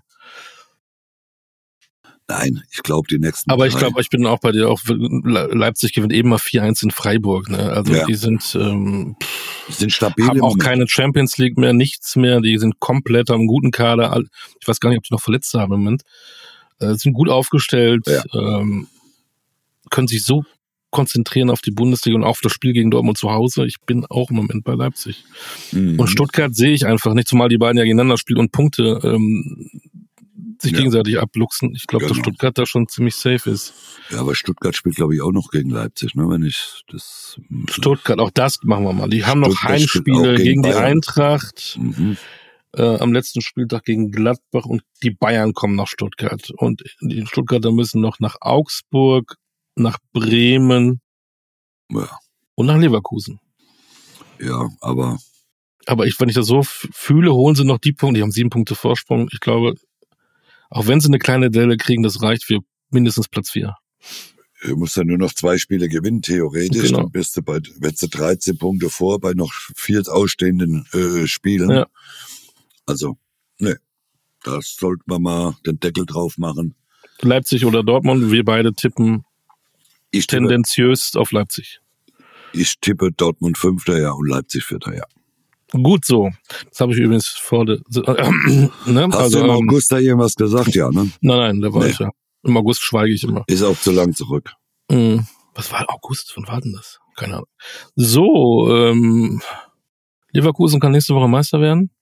Nein, ich glaube die nächsten Aber drei. ich glaube, ich bin auch bei dir, auch Leipzig gewinnt eben mal vier eins in Freiburg. Ne? Also ja. die sind, ähm, die sind stabil, haben auch keine Champions League mehr, nichts mehr. Die sind komplett, haben einen guten Kader. Ich weiß gar nicht, ob die noch Verletzte haben im Moment. Äh, sind gut aufgestellt, ja. ähm, können sich so konzentrieren auf die Bundesliga und auch auf das Spiel gegen Dortmund zu Hause. Ich bin auch im Moment bei Leipzig. Mhm. Und Stuttgart sehe ich einfach nicht, zumal die beiden ja gegeneinander spielen und Punkte ähm, sich ja. gegenseitig abluchsen. Ich glaube, genau. dass Stuttgart da schon ziemlich safe ist. Ja, aber Stuttgart spielt, glaube ich, auch noch gegen Leipzig, ne? Wenn ich das. Stuttgart, auch das machen wir mal. Die haben Stuttgart noch Heimspiele gegen, gegen die Eintracht, mhm. äh, am letzten Spieltag gegen Gladbach und die Bayern kommen nach Stuttgart. Und die Stuttgarter müssen noch nach Augsburg, nach Bremen ja. und nach Leverkusen. Ja, aber. Aber ich, wenn ich das so f- fühle, holen sie noch die Punkte. Die haben sieben Punkte Vorsprung. Ich glaube, auch wenn sie eine kleine Delle kriegen, das reicht für mindestens Platz vier. Du musst ja nur noch zwei Spiele gewinnen, theoretisch. Genau. Dann bist du bei, wenn du dreizehn Punkte vor, bei noch vier ausstehenden äh, Spielen. Ja. Also, ne, das sollten wir mal den Deckel drauf machen. Leipzig oder Dortmund, wir beide tippen ich tippe, tendenziös auf Leipzig. Ich tippe Dortmund Fünfter, ja, und Leipzig Vierter, ja. Gut so. Das habe ich übrigens vor der, äh, ne? Hast also, du im August da irgendwas gesagt? Ja, ne? Nein, nein, da war nee. ich ja. Im August schweige ich immer. Ist auch zu lang zurück. Mhm. Was war August? Wann war denn das? Keine Ahnung. So, ähm, Leverkusen kann nächste Woche Meister werden.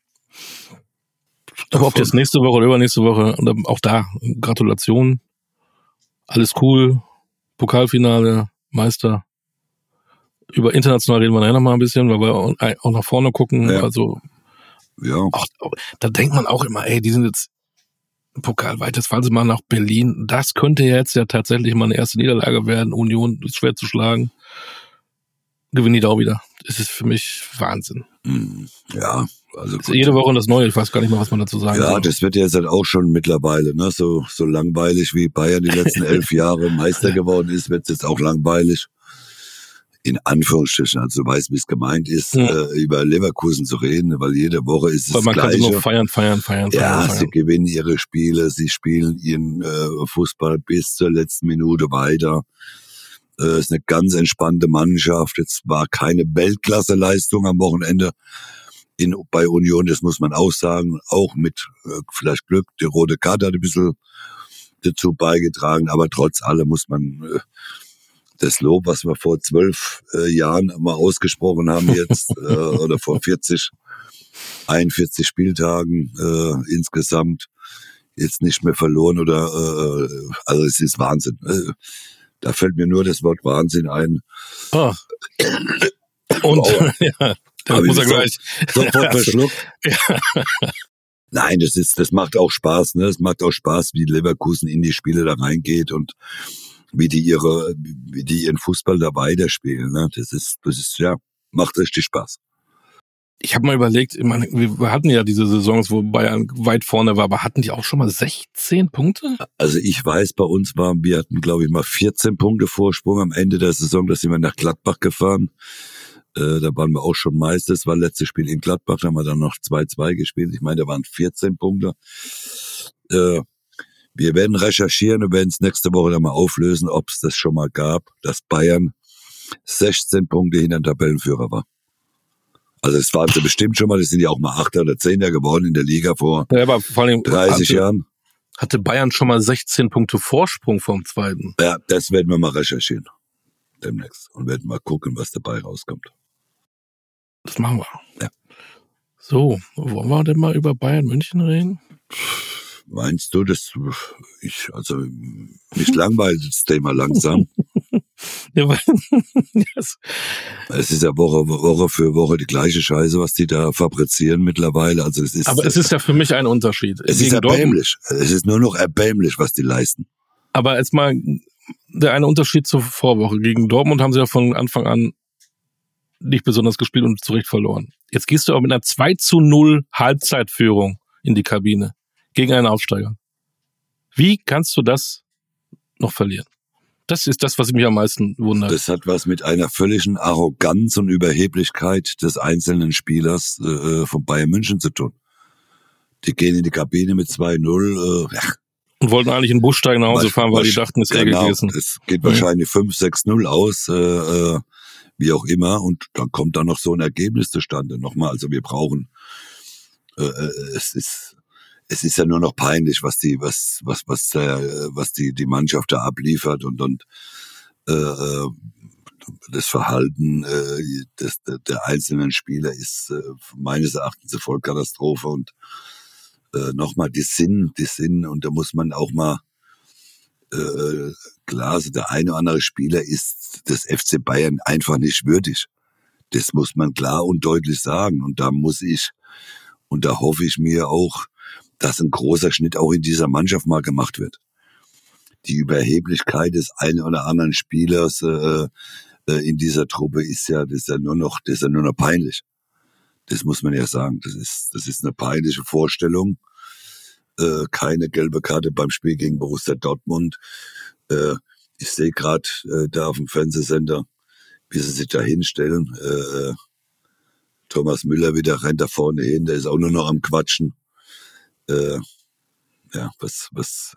Aber ob jetzt nächste Woche oder übernächste Woche, auch da, Gratulation. Alles cool. Pokalfinale, Meister. Über international reden wir nachher noch mal ein bisschen, weil wir auch nach vorne gucken. Ja. Also, ja. Auch, da denkt man auch immer, ey, die sind jetzt pokalweit, jetzt fahren sie mal nach Berlin. Das könnte jetzt ja tatsächlich mal eine erste Niederlage werden. Union ist schwer zu schlagen. Gewinnen die da auch wieder. Das ist für mich Wahnsinn. Ja, also ist jede Woche das Neue. Ich weiß gar nicht mal, was man dazu sagen Ja, soll. das wird jetzt halt auch schon mittlerweile, ne, so so langweilig wie Bayern die letzten elf Jahre Meister geworden ist, wird es jetzt auch langweilig. In Anführungsstrichen, also du weißt, wie es gemeint ist, ja. äh, über Leverkusen zu reden, weil jede Woche ist es weil man das Gleiche. Man kann nur feiern, feiern, feiern, ja, feiern. sie gewinnen ihre Spiele, sie spielen ihren äh, Fußball bis zur letzten Minute weiter. Es äh, ist eine ganz entspannte Mannschaft. Jetzt war keine Weltklasse-Leistung am Wochenende in, bei Union, das muss man auch sagen, auch mit äh, vielleicht Glück. Die rote Karte hat ein bisschen dazu beigetragen, aber trotz allem muss man äh, das Lob, was wir vor zwölf äh, Jahren mal ausgesprochen haben jetzt, äh, oder vor vierzig, einundvierzig Spieltagen äh, insgesamt, jetzt nicht mehr verloren oder, äh, also es ist Wahnsinn. Äh, da fällt mir nur das Wort Wahnsinn ein. Oh. Und, wow. ja, das muss er gleich. Sofort verschluckt. Ja. Nein, das ist, das macht auch Spaß, ne? Es macht auch Spaß, wie Leverkusen in die Spiele da reingeht und wie die ihre, wie die ihren Fußball da weiterspielen, ne? Das ist, das ist, ja, macht richtig Spaß. Ich habe mal überlegt, ich meine, wir hatten ja diese Saisons, wo Bayern weit vorne war, aber hatten die auch schon mal sechzehn Punkte? Also ich weiß, bei uns waren, wir hatten, glaube ich, mal vierzehn Punkte Vorsprung am Ende der Saison, da sind wir nach Gladbach gefahren. Äh, da waren wir auch schon Meister. Das war das letzte Spiel in Gladbach, da haben wir dann noch zwei zwei gespielt. Ich meine, da waren vierzehn Punkte. Äh, Wir werden recherchieren und werden es nächste Woche dann mal auflösen, ob es das schon mal gab, dass Bayern sechzehn Punkte hinter dem Tabellenführer war. Also das waren sie bestimmt schon mal, das sind ja auch mal Achter oder Zehner geworden in der Liga vor ja, aber vor allem dreißig hatte, Jahren. Hatte Bayern schon mal sechzehn Punkte Vorsprung vom Zweiten? Ja, das werden wir mal recherchieren demnächst und werden mal gucken, was dabei rauskommt. Das machen wir. Ja. So, wollen wir denn mal über Bayern München reden? Meinst du, das, ich, also, mich langweilt das Thema langsam. Ja, weil, yes. Es ist ja Woche, Woche für Woche die gleiche Scheiße, was die da fabrizieren mittlerweile. Also es ist, Aber es ist ja für mich ein Unterschied. Es ist erbärmlich. Es ist nur noch erbärmlich, was die leisten. Aber jetzt mal der eine Unterschied zur Vorwoche. Gegen Dortmund haben sie ja von Anfang an nicht besonders gespielt und zu Recht verloren. Jetzt gehst du aber mit einer zwei zu null Halbzeitführung in die Kabine gegen einen Aufsteiger. Wie kannst du das noch verlieren? Das ist das, was mich am meisten wundert. Das hat was mit einer völligen Arroganz und Überheblichkeit des einzelnen Spielers äh, von Bayern München zu tun. Die gehen in die Kabine mit zwei null. Äh, ja. Und wollten eigentlich in den Bus steigen nach Hause fahren, weil die dachten, es ist genau, eher gegessen. Es geht wahrscheinlich fünf sechs null aus, äh, äh, wie auch immer. Und dann kommt da noch so ein Ergebnis zustande. Nochmal, also wir brauchen, äh, es ist... Es ist ja nur noch peinlich, was die, was, was, was, der, was die, die Mannschaft da abliefert und und äh, das Verhalten äh, des, der einzelnen Spieler ist äh, meines Erachtens eine Vollkatastrophe und äh, nochmal die Sinn, die Sinn und da muss man auch mal äh, klar, also der eine oder andere Spieler ist des F C Bayern einfach nicht würdig. Das muss man klar und deutlich sagen und da muss ich und da hoffe ich mir auch, dass ein großer Schnitt auch in dieser Mannschaft mal gemacht wird. Die Überheblichkeit des einen oder anderen Spielers äh, äh, in dieser Truppe ist ja, das ist ja nur noch, das ist ja nur noch peinlich. Das muss man ja sagen. Das ist, das ist eine peinliche Vorstellung. Äh, keine gelbe Karte beim Spiel gegen Borussia Dortmund. Äh, ich sehe gerade äh, da auf dem Fernsehsender, wie sie sich da hinstellen. Äh, Thomas Müller wieder rennt da vorne hin. Der ist auch nur noch am Quatschen. Äh, ja, was, was,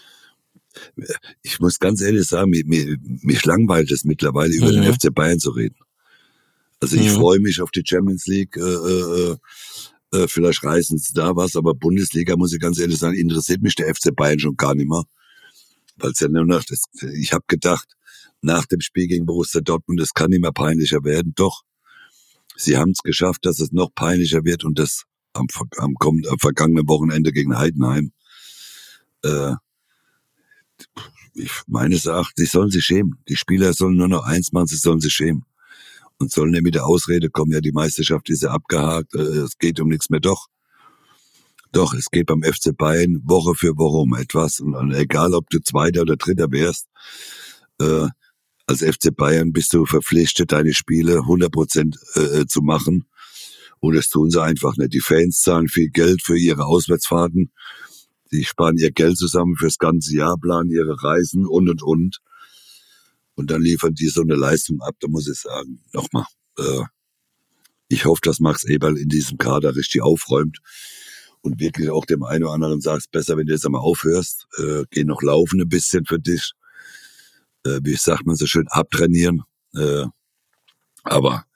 ich muss ganz ehrlich sagen, mir, mir, mich langweilt es mittlerweile, über mhm. den F C Bayern zu reden. Also ich mhm. freue mich auf die Champions League, äh, äh, äh, vielleicht reißen sie da was, aber Bundesliga, muss ich ganz ehrlich sagen, interessiert mich der F C Bayern schon gar nicht mehr. Weil es ja nur noch, das, ich habe gedacht, nach dem Spiel gegen Borussia Dortmund, das kann nicht mehr peinlicher werden. Doch, sie haben es geschafft, dass es noch peinlicher wird und das am, am, kommenden, am vergangenen Wochenende gegen Heidenheim. Äh, ich, meines Erachtens, sie sollen sich schämen. Die Spieler sollen nur noch eins machen, sie sollen sich schämen. Und sollen nicht mit der Ausrede kommen, ja, die Meisterschaft ist ja abgehakt, äh, es geht um nichts mehr. Doch, doch, es geht beim F C Bayern Woche für Woche um etwas. Und, und egal, ob du Zweiter oder Dritter wärst, äh, als F C Bayern bist du verpflichtet, deine Spiele hundert Prozent äh, zu machen. Und das tun sie einfach nicht. Die Fans zahlen viel Geld für ihre Auswärtsfahrten. Die sparen ihr Geld zusammen fürs ganze Jahr, planen ihre Reisen und, und, und. Und dann liefern die so eine Leistung ab. Da muss ich sagen, nochmal, äh, ich hoffe, dass Max Eberl in diesem Kader richtig aufräumt und wirklich auch dem einen oder anderen sagt, besser, wenn du jetzt einmal aufhörst, äh, geh noch laufen ein bisschen für dich. Äh, wie sagt man so schön, abtrainieren. Äh, aber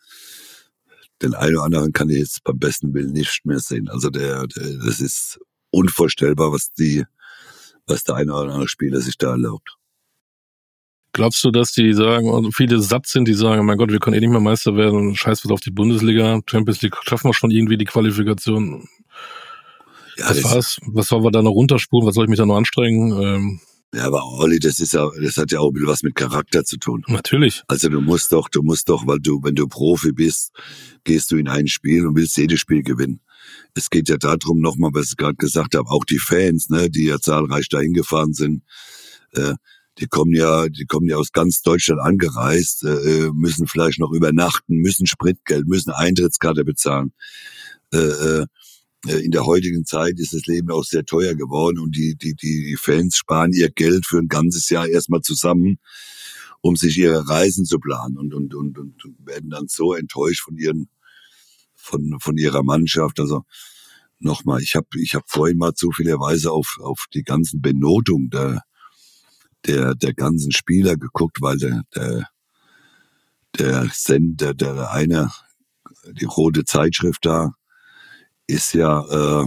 den einen oder anderen kann ich jetzt beim besten Willen nicht mehr sehen. Also der, der das ist unvorstellbar, was die, was der eine oder andere Spieler sich da erlaubt. Glaubst du, dass die sagen, also viele satt sind, die sagen, mein Gott, wir können eh nicht mehr Meister werden und scheiß was auf die Bundesliga, Champions League, schaffen wir schon irgendwie die Qualifikation. Ja, was war's? Was sollen wir da noch runterspulen? Was soll ich mich da noch anstrengen? Ähm, Ja, aber Olli, das ist ja, das hat ja auch ein bisschen was mit Charakter zu tun. Natürlich. Also du musst doch, du musst doch, weil du, wenn du Profi bist, gehst du in ein Spiel und willst jedes Spiel gewinnen. Es geht ja darum, nochmal, was ich gerade gesagt habe, auch die Fans, ne, die ja zahlreich dahin gefahren sind, äh, die kommen ja, die kommen ja aus ganz Deutschland angereist, äh, müssen vielleicht noch übernachten, müssen Spritgeld, müssen Eintrittskarte bezahlen. Äh, äh, In der heutigen Zeit ist das Leben auch sehr teuer geworden und die, die, die Fans sparen ihr Geld für ein ganzes Jahr erstmal zusammen, um sich ihre Reisen zu planen und, und, und, und werden dann so enttäuscht von ihren, von, von ihrer Mannschaft. Also, nochmal, ich habe, ich habe vorhin mal zufälligerweise auf, auf die ganzen Benotungen der, der, der ganzen Spieler geguckt, weil der, der, der Sender, der eine, die rote Zeitschrift da, ist ja, äh,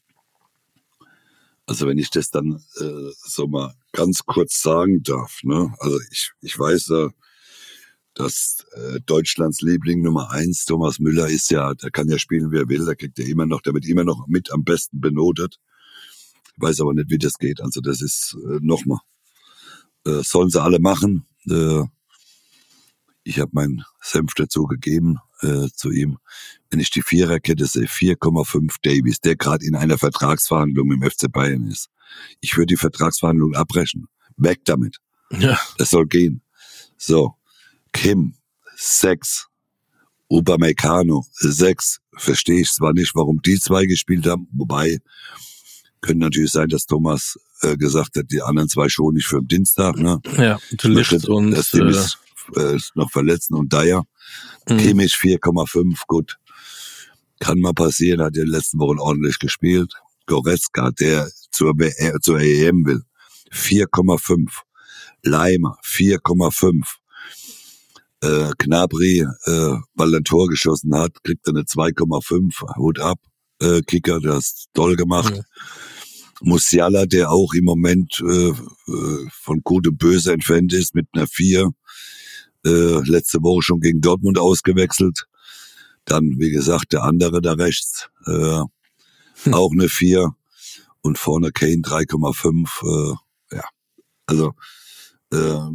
also wenn ich das dann äh, so mal ganz kurz sagen darf, ne, also ich ich weiß, äh, dass äh, Deutschlands Liebling Nummer eins, Thomas Müller, ist ja, der kann ja spielen, wie er will, der kriegt ja immer noch, der wird immer noch mit am besten benotet. Ich weiß aber nicht, wie das geht. Also das ist äh, nochmal. Äh, sollen sie alle machen. Äh, ich habe meinen Senf dazu gegeben äh, zu ihm. Wenn ich die Viererkette sehe, vier Komma fünf Davies, der gerade in einer Vertragsverhandlung im F C Bayern ist. Ich würde die Vertragsverhandlung abbrechen. Weg damit. Ja. Das soll gehen. So, Kim, sechs. Upamecano, sechs. Verstehe ich zwar nicht, warum die zwei gespielt haben, wobei könnte natürlich sein, dass Thomas äh, gesagt hat, die anderen zwei schon nicht für den Dienstag. Ne? Ja, Licht und das Team ist, äh, ist noch verletzt und Dyer. Mhm. Kimmich vier Komma fünf, gut. Kann mal passieren, hat in den letzten Wochen ordentlich gespielt. Goretzka, der zur, äh, zur E M will, vier Komma fünf. Leimer, vier Komma fünf. Äh, Gnabry, äh, weil er ein Tor geschossen hat, kriegt er eine zwei Komma fünf. Hut ab, äh, Kicker, der hat's toll gemacht. Mhm. Musiala, der auch im Moment äh, von Gut und Böse entfernt ist, mit einer vier. Äh, letzte Woche schon gegen Dortmund ausgewechselt. Dann, wie gesagt, der andere da rechts, äh, hm. auch eine vier. Und vorne Kane drei Komma fünf. Äh, ja, also äh,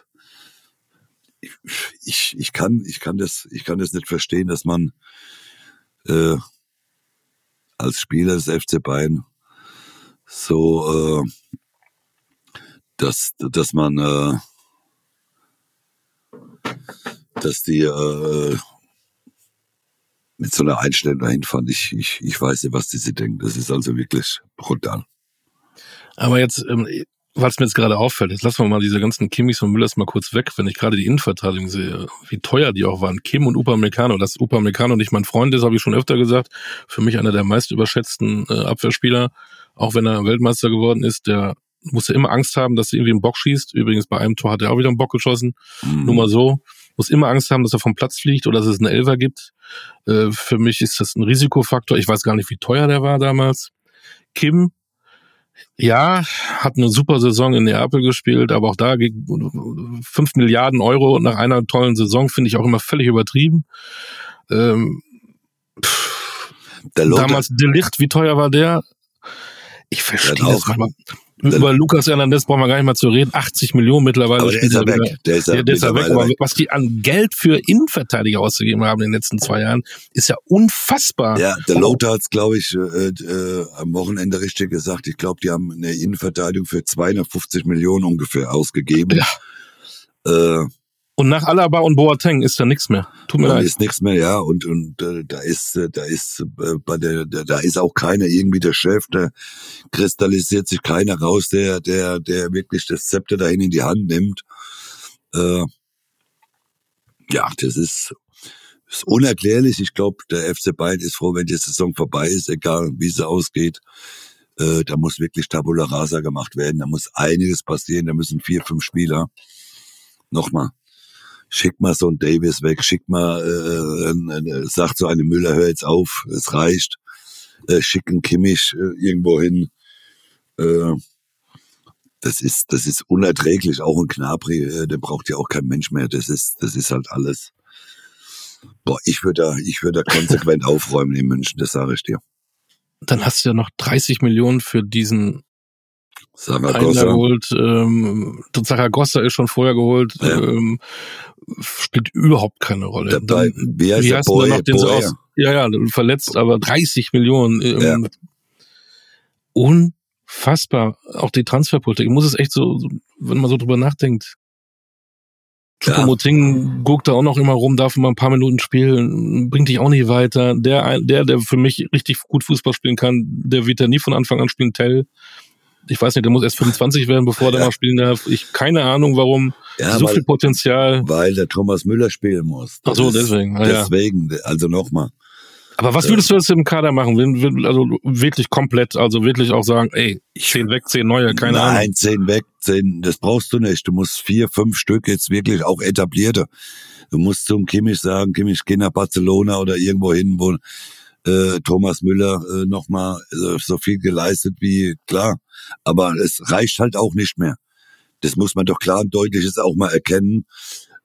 ich, ich kann, ich kann das, ich kann das nicht verstehen, dass man äh, als Spieler des F C Bayern so, äh, dass, dass man, äh, dass die äh, mit so einer Einstellung dahin fahren. Ich, ich, ich weiß nicht, was die sich denken. Das ist also wirklich brutal. Aber jetzt, ähm, was mir jetzt gerade auffällt, jetzt lassen wir mal diese ganzen Kimmichs und Müllers mal kurz weg, wenn ich gerade die Innenverteidigung sehe, wie teuer die auch waren. Kim und Upamecano, dass Upamecano nicht mein Freund ist, habe ich schon öfter gesagt. Für mich einer der meist überschätzten äh, Abwehrspieler, auch wenn er Weltmeister geworden ist, der muss ja immer Angst haben, dass er irgendwie einen Bock schießt. Übrigens bei einem Tor hat er auch wieder einen Bock geschossen. Mhm. Nur mal so. Muss immer Angst haben, dass er vom Platz fliegt oder dass es einen Elfer gibt. Äh, für mich ist das ein Risikofaktor. Ich weiß gar nicht, wie teuer der war damals. Kim, ja, hat eine super Saison in Neapel gespielt, aber auch da gegen fünf Milliarden Euro nach einer tollen Saison finde ich auch immer völlig übertrieben. Ähm, pff, damals De Ligt, wie teuer war der? Ich verstehe das manchmal. Über Lucas Hernandez brauchen wir gar nicht mal zu reden. achtzig Millionen mittlerweile. Aber der ist ja weg. Der ist ja, der ist ja weg. Aber was die an Geld für Innenverteidiger ausgegeben haben in den letzten zwei Jahren, ist ja unfassbar. Ja, der Lothar hat es, glaube ich, äh, äh, am Wochenende richtig gesagt. Ich glaube, die haben eine Innenverteidigung für zweihundertfünfzig Millionen ungefähr ausgegeben. Ja. Äh, Und nach Alaba und Boateng ist da nichts mehr. Tut mir leid. Da ist nichts mehr, ja. Und und äh, da ist äh, da ist äh, bei der, der da ist auch keiner irgendwie der Chef. Da kristallisiert sich keiner raus, der der der wirklich das Zepter dahin in die Hand nimmt. Äh, ja, das ist, ist unerklärlich. Ich glaube, der F C Bayern ist froh, wenn die Saison vorbei ist, egal wie sie ausgeht. Äh, da muss wirklich Tabula Rasa gemacht werden. Da muss einiges passieren. Da müssen vier, fünf Spieler nochmal. Schick mal so einen Davis weg, schick mal, äh, äh, sagt so eine Müller, hör jetzt auf, es reicht. Äh, schick einen Kimmich äh, irgendwo hin. Äh, das ist, das ist unerträglich. Auch ein Gnabry, äh, den braucht ja auch kein Mensch mehr. Das ist, das ist halt alles. Boah, ich würde da, ich würde da konsequent aufräumen in München, das sage ich dir. Dann hast du ja noch dreißig Millionen für diesen Saragossa geholt. Ähm, Saragossa ist schon vorher geholt. Ja. Ähm, spielt überhaupt keine Rolle. Dabei, Dann, wie heißt wie der Boy, noch den so aus? Ja, ja, verletzt, aber dreißig Millionen. Ähm, ja. Unfassbar. Auch die Transferpolitik. Ich muss es echt so, wenn man so drüber nachdenkt. Choupo-Moting guckt da auch noch immer rum, darf immer ein paar Minuten spielen, bringt dich auch nicht weiter. Der, der, der für mich richtig gut Fußball spielen kann, der wird ja nie von Anfang an spielen, Tell. Ich weiß nicht, der muss erst fünfundzwanzig werden, bevor der ja. mal spielen darf. Ich keine Ahnung, warum. Ja, so weil, viel Potenzial. Weil der Thomas Müller spielen muss. Das Ach so, deswegen. Ah, deswegen, ja. also nochmal. Aber was würdest du jetzt im Kader machen? Also wirklich komplett, also wirklich auch sagen, ey, zehn weg, zehn neue, keine Nein, Ahnung. Nein, zehn weg, zehn, das brauchst du nicht. Du musst vier, fünf Stück jetzt wirklich auch etablierte. Du musst zum Kimmich sagen, Kimmich, geh nach Barcelona oder irgendwo hin, wo äh, Thomas Müller äh, nochmal äh, so viel geleistet wie, klar. Aber es reicht halt auch nicht mehr. Das muss man doch klar und deutlich jetzt auch mal erkennen.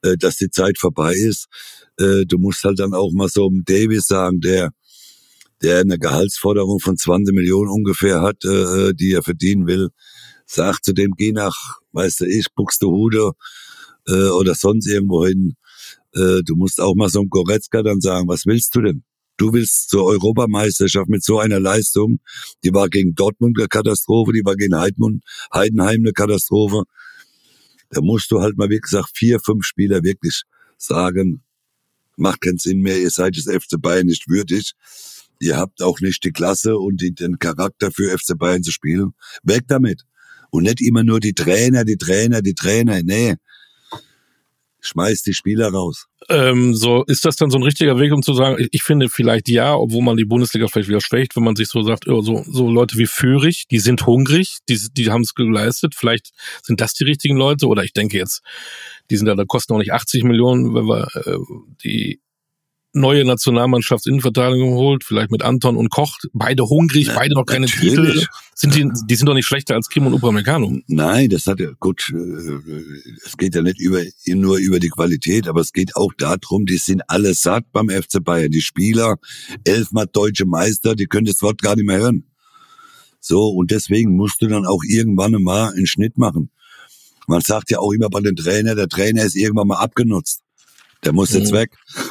äh, dass die Zeit vorbei ist. Äh, du musst halt dann auch mal so einem Davis sagen, der der eine Gehaltsforderung von zwanzig Millionen ungefähr hat, äh, die er verdienen will. Sag zu dem, geh nach, weißt du, ich, Buxtehude äh, oder sonst irgendwo hin. Äh, du musst auch mal so einem Goretzka dann sagen, was willst du denn? Du willst zur Europameisterschaft mit so einer Leistung. Die war gegen Dortmund eine Katastrophe, die war gegen Heidenheim, Heidenheim eine Katastrophe. Da musst du halt mal, wie gesagt, vier, fünf Spieler wirklich sagen, macht keinen Sinn mehr, ihr seid des F C Bayern nicht würdig. Ihr habt auch nicht die Klasse und die, den Charakter für F C Bayern zu spielen. Weg damit. Und nicht immer nur die Trainer, die Trainer, die Trainer. Nee. Schmeiß die Spieler raus. Ähm, so, ist das dann so ein richtiger Weg, um zu sagen, ich, ich finde vielleicht ja, obwohl man die Bundesliga vielleicht wieder schwächt, wenn man sich so sagt, oh, so, so Leute wie Führig, die sind hungrig, die, die haben es geleistet, vielleicht sind das die richtigen Leute, oder ich denke jetzt, die sind da, da kosten auch nicht achtzig Millionen, wenn wir äh, die neue Nationalmannschaftsinverteidigung holt, vielleicht mit Anton und Koch, beide hungrig, Na, beide noch keine natürlich. Titel. Sind die, die sind doch nicht schlechter als Kim und Upamecano. Nein, das hat ja, gut, es geht ja nicht über, nur über die Qualität, aber es geht auch darum, die sind alle satt beim F C Bayern. Die Spieler, elfmal deutsche Meister, die können das Wort gar nicht mehr hören. So, und deswegen musst du dann auch irgendwann mal einen Schnitt machen. Man sagt ja auch immer bei den Trainer, der Trainer ist irgendwann mal abgenutzt. Der muss jetzt mhm. weg.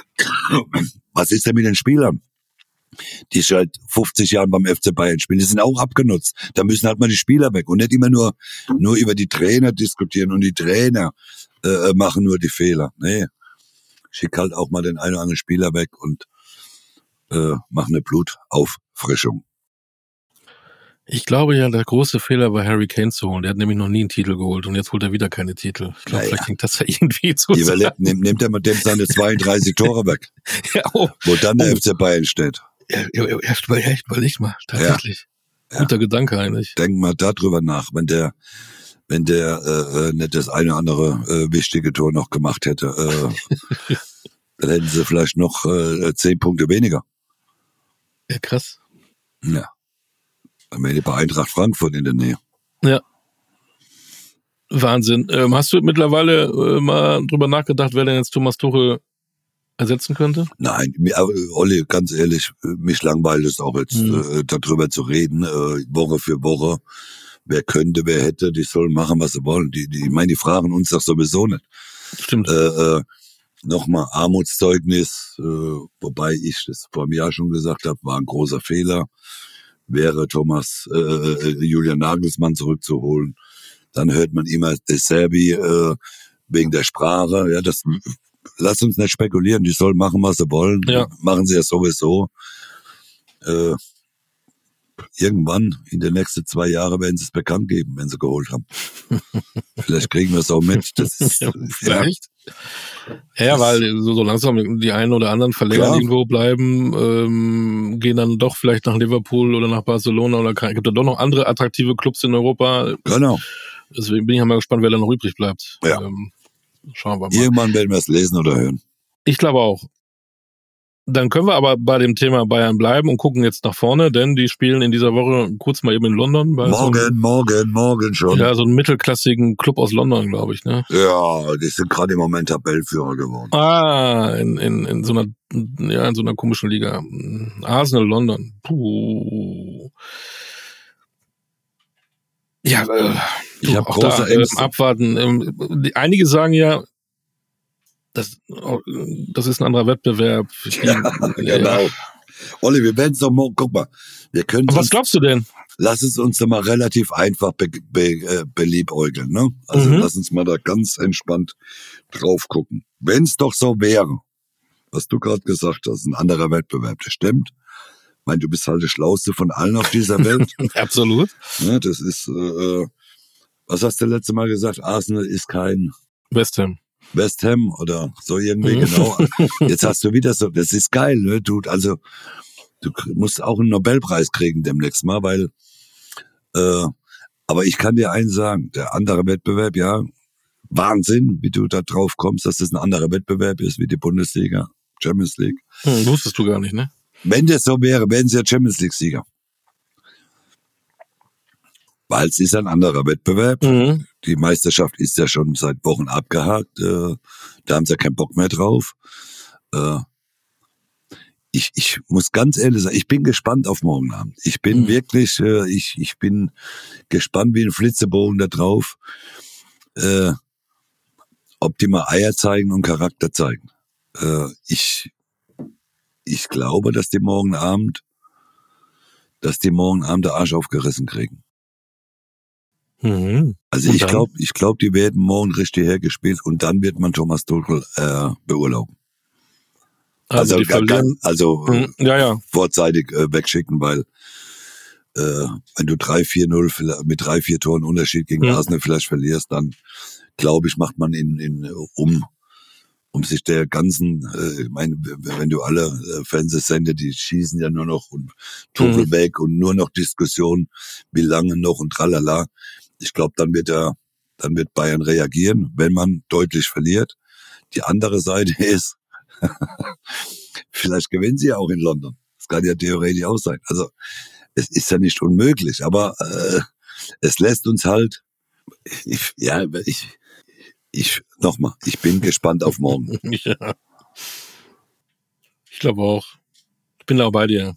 Was ist denn mit den Spielern? Die seit fünfzig Jahren beim F C Bayern spielen, die sind auch abgenutzt. Da müssen halt mal die Spieler weg und nicht immer nur nur über die Trainer diskutieren und die Trainer äh, machen nur die Fehler. Nee, schick halt auch mal den einen oder anderen Spieler weg und äh, mach eine Blutauffrischung. Ich glaube ja, der große Fehler war, Harry Kane zu holen. Der hat nämlich noch nie einen Titel geholt und jetzt holt er wieder keine Titel. Ich glaube, naja. vielleicht hängt das ja irgendwie zusammen. Nimmt, nimmt er mit dem seine zweiunddreißig Tore weg, ja, oh. wo dann der oh. F C Bayern steht. Ja, ja, ja, echt, überleg mal, tatsächlich. Ja. Guter ja. Gedanke eigentlich. Denk mal darüber nach, wenn der, wenn der äh, nicht das eine oder andere äh, wichtige Tor noch gemacht hätte, äh, dann hätten sie vielleicht noch äh, zehn Punkte weniger. Ja, krass. Ja. Dann wäre die bei Eintracht Frankfurt in der Nähe. Ja. Wahnsinn. Ähm, hast du mittlerweile äh, mal drüber nachgedacht, wer denn jetzt Thomas Tuchel ersetzen könnte? Nein, Olli, ganz ehrlich, mich langweilt es auch jetzt, mhm. äh, darüber zu reden, äh, Woche für Woche. Wer könnte, wer hätte, die sollen machen, was sie wollen. Die, die, ich meine, die fragen uns doch sowieso nicht. Stimmt. Äh, äh, Nochmal Armutszeugnis, äh, wobei ich das vor einem Jahr schon gesagt habe, war ein großer Fehler. Wäre Thomas äh, Julian Nagelsmann zurückzuholen. Dann hört man immer De Serbi äh, wegen der Sprache. Ja, das lass uns nicht spekulieren. Die sollen machen, was sie wollen. Ja. Machen sie ja sowieso. Äh, irgendwann in den nächsten zwei Jahren werden sie es bekannt geben, wenn sie geholt haben. Vielleicht kriegen wir es auch mit. Das ist, ja, vielleicht. Ja, ja, weil so, so langsam die einen oder anderen Verlängern Klar. irgendwo bleiben, ähm, gehen dann doch vielleicht nach Liverpool oder nach Barcelona oder kann, gibt da doch noch andere attraktive Clubs in Europa. Genau. Deswegen bin ich mal gespannt, wer da noch übrig bleibt. Ja. Ähm, schauen wir mal. Irgendwann werden wir es lesen oder hören. Ich glaube auch. Dann können wir aber bei dem Thema Bayern bleiben und gucken jetzt nach vorne, denn die spielen in dieser Woche kurz mal eben in London. Bei morgen, so einem, morgen, morgen schon. Ja, so einen mittelklassigen Club aus London, glaube ich, ne? Ja, die sind gerade im Moment Tabellenführer geworden. Ah, in, in, in so einer, ja, in so einer komischen Liga. Arsenal London. Puh. Ja, äh, ich habe große da, Ängste. Äh, abwarten. Ähm, einige sagen ja, Das, das ist ein anderer Wettbewerb. Ja, genau. Ja. Olli, wir werden es doch morgen, guck mal. Wir können was glaubst du denn? Lass es uns doch mal relativ einfach be, be, beliebäugeln, ne? Also mhm. lass uns mal da ganz entspannt drauf gucken. Wenn es doch so wäre, was du gerade gesagt hast, ein anderer Wettbewerb, das stimmt. Ich meine, du bist halt der Schlauste von allen auf dieser Welt. Absolut. Ja, das ist, äh, was hast du letzte Mal gesagt? Arsenal ist kein West Ham. West Ham oder so irgendwie, genau. Jetzt hast du wieder so, das ist geil, ne? Du, also, du musst auch einen Nobelpreis kriegen demnächst mal, weil, äh, aber ich kann dir eins sagen, der andere Wettbewerb, ja, Wahnsinn, wie du da drauf kommst, dass das ein anderer Wettbewerb ist, wie die Bundesliga, Champions League. Hm, wusstest du gar nicht, ne? Wenn das so wäre, wären sie ja Champions League-Sieger. Weil es ist ein anderer Wettbewerb. Mhm. die Meisterschaft ist ja schon seit Wochen abgehakt. Äh, da haben sie ja keinen Bock mehr drauf. Äh, ich, ich muss ganz ehrlich sagen, ich bin gespannt auf morgen Abend. Ich bin mhm. wirklich, äh, ich, ich bin gespannt wie ein Flitzebogen da drauf, äh, ob die mal Eier zeigen und Charakter zeigen. Äh, ich, ich glaube, dass die morgen Abend, dass die morgen Abend der Arsch aufgerissen kriegen. Mhm. Also und ich glaube, ich glaube, die werden morgen richtig hergespielt und dann wird man Thomas Tuchel äh, beurlauben. Also, also gar, gar, also mhm. ja, ja. vorzeitig äh, wegschicken, weil äh, wenn du drei vier null mit drei vier Toren Unterschied gegen mhm. Arsenal vielleicht verlierst, dann glaube ich, macht man in, in um um sich der ganzen, äh, ich meine, wenn du alle äh, Fernsehsender, die schießen ja nur noch und Tuchel mhm. weg und nur noch Diskussion, wie lange noch und tralala. Ich glaube, dann wird er, dann wird Bayern reagieren, wenn man deutlich verliert. Die andere Seite ist, vielleicht gewinnen sie ja auch in London. Das kann ja theoretisch auch sein. Also es ist ja nicht unmöglich, aber äh, es lässt uns halt, ich, ja, ich, ich nochmal, ich bin gespannt auf morgen. Ja. Ich glaube auch. Ich bin da auch bei dir.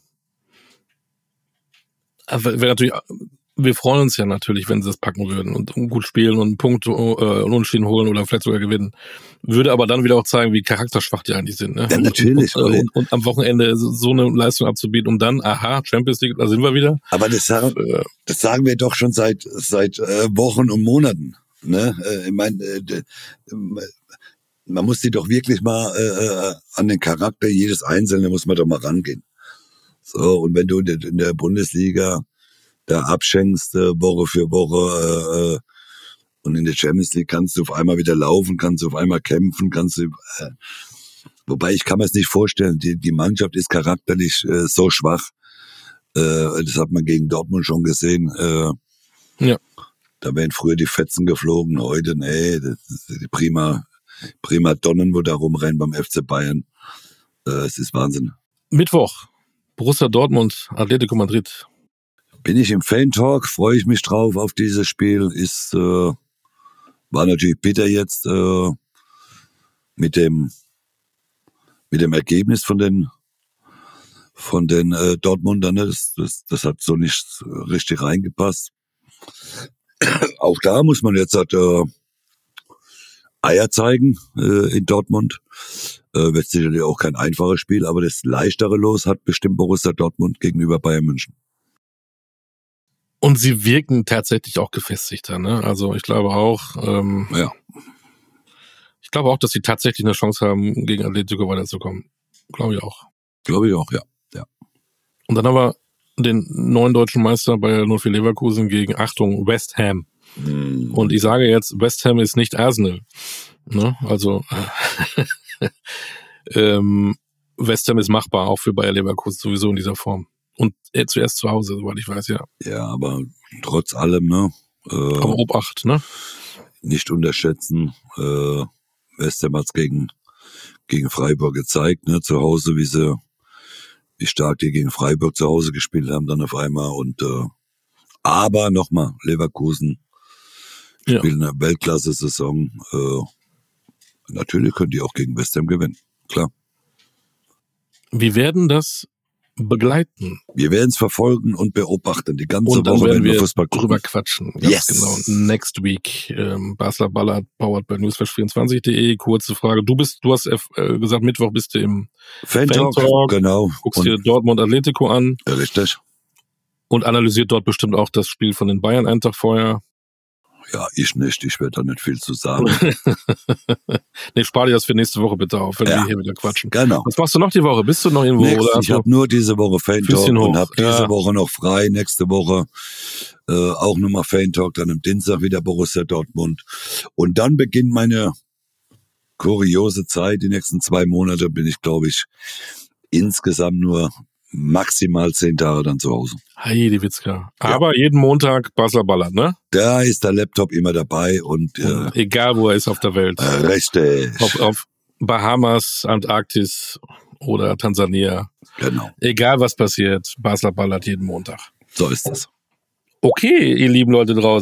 Aber wäre natürlich. Wir freuen uns ja natürlich, wenn sie das packen würden und gut spielen und einen Punkt äh, unentschieden holen oder vielleicht sogar gewinnen. Würde aber dann wieder auch zeigen, wie charakterschwach die eigentlich sind. Ne? Ja, natürlich. Und, und, und, und am Wochenende so eine Leistung abzubieten, um dann, aha, Champions League, da sind wir wieder. Aber das sagen, äh, das sagen wir doch schon seit seit äh, Wochen und Monaten. Ne? Äh, ich meine, äh, man muss die doch wirklich mal äh, an den Charakter jedes Einzelnen muss man doch mal rangehen. So, und wenn du in der Bundesliga da abschenkst, äh, Woche für Woche, äh, und in der Champions League kannst du auf einmal wieder laufen, kannst du auf einmal kämpfen, kannst du, äh, wobei ich kann mir es nicht vorstellen, die, die Mannschaft ist charakterlich äh, so schwach, äh, das hat man gegen Dortmund schon gesehen, äh, ja. Da wären früher die Fetzen geflogen, heute, nee, das ist die prima, prima Donnen, wo da rumrennen beim F C Bayern, äh, es ist Wahnsinn. Mittwoch, Borussia Dortmund, Atletico Madrid. Bin ich im Fan-Talk, freue ich mich drauf auf dieses Spiel. Ist äh, war natürlich bitter jetzt äh, mit dem mit dem Ergebnis von den von den äh, Dortmundern. Ne? Das, das, das hat so nicht richtig reingepasst. Auch da muss man jetzt halt, äh, Eier zeigen äh, in Dortmund. Äh, wird sicherlich auch kein einfaches Spiel, aber das leichtere Los hat bestimmt Borussia Dortmund gegenüber Bayern München. Und sie wirken tatsächlich auch gefestigter, ne? Also ich glaube auch, ähm, ja. ich glaube auch, dass sie tatsächlich eine Chance haben, gegen Atletico weiterzukommen. Glaube ich auch. Glaube ich auch, ja. ja. Und dann haben wir den neuen deutschen Meister bei null vier Leverkusen gegen, Achtung, West Ham. Hm. Und ich sage jetzt, West Ham ist nicht Arsenal. Ne? Also ähm, West Ham ist machbar, auch für Bayer Leverkusen sowieso in dieser Form. Und äh, zuerst zu Hause, soweit ich weiß, ja. Ja, aber trotz allem, ne? Äh, aber Obacht, ne? Nicht unterschätzen. Äh, West Ham hat's gegen, gegen Freiburg gezeigt, ne? Zu Hause, wie sie, wie stark die gegen Freiburg zu Hause gespielt haben, dann auf einmal. Und äh, aber nochmal, Leverkusen ja. spielen eine Weltklasse-Saison. Äh, natürlich können die auch gegen West Ham gewinnen, klar. Wir werden das begleiten. Wir werden es verfolgen und beobachten. Die ganze und dann Woche werden wir, wir Fußball gucken. drüber quatschen. Ganz yes. genau. Next week. Ähm, Basler Ballard, powered by newsflash vierundzwanzig punkt de. Kurze Frage. Du bist, du hast äh, gesagt, Mittwoch bist du im Fan-Talk. Fan-Talk. Genau. Guckst dir Dortmund Atletico an. Richtig. Und analysiert dort bestimmt auch das Spiel von den Bayern einen Tag vorher. Ja, ich nicht. Ich werde da nicht viel zu sagen. Nee, spar dir das für nächste Woche bitte auf, wenn ja, wir hier wieder quatschen. Genau. Was machst du noch die Woche? Bist du noch irgendwo? Next, oder ich habe nur diese Woche Fan-Talk und habe diese ja. Woche noch frei. Nächste Woche äh, auch nochmal Fan-Talk, dann am Dienstag wieder Borussia Dortmund. Und dann beginnt meine kuriose Zeit. Die nächsten zwei Monate bin ich, glaube ich, insgesamt nur maximal zehn Tage dann zu Hause. Heidi Witzka. Aber ja. jeden Montag Basler Ballard, ne? Da ist der Laptop immer dabei und äh, egal wo er ist auf der Welt. Äh, richtig. Ob auf Bahamas, Antarktis oder Tansania. Genau. Egal was passiert, Basler Ballard jeden Montag. So ist es. Okay, ihr lieben Leute draußen.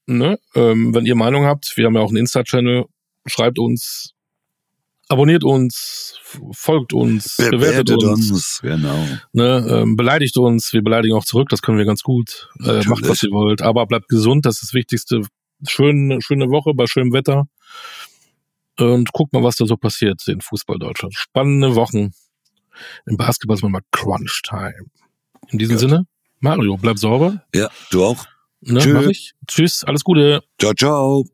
Ne? Ähm, wenn ihr Meinung habt, wir haben ja auch einen Insta-Channel, schreibt uns, abonniert uns, folgt uns, bewertet, bewertet uns. uns. Genau. Ne? Ähm, beleidigt uns, wir beleidigen auch zurück, das können wir ganz gut. Äh, macht, was ihr wollt, aber bleibt gesund, das ist das Wichtigste. Schöne, schöne Woche bei schönem Wetter. Und guckt mal, was da so passiert in Fußball Deutschland. Spannende Wochen. Im Basketball ist man mal Crunch-Time. In diesem Gut. Sinne, Mario, bleib sauber. Ja, du auch. Ne, mach ich. Tschüss, alles Gute. Ciao, ciao.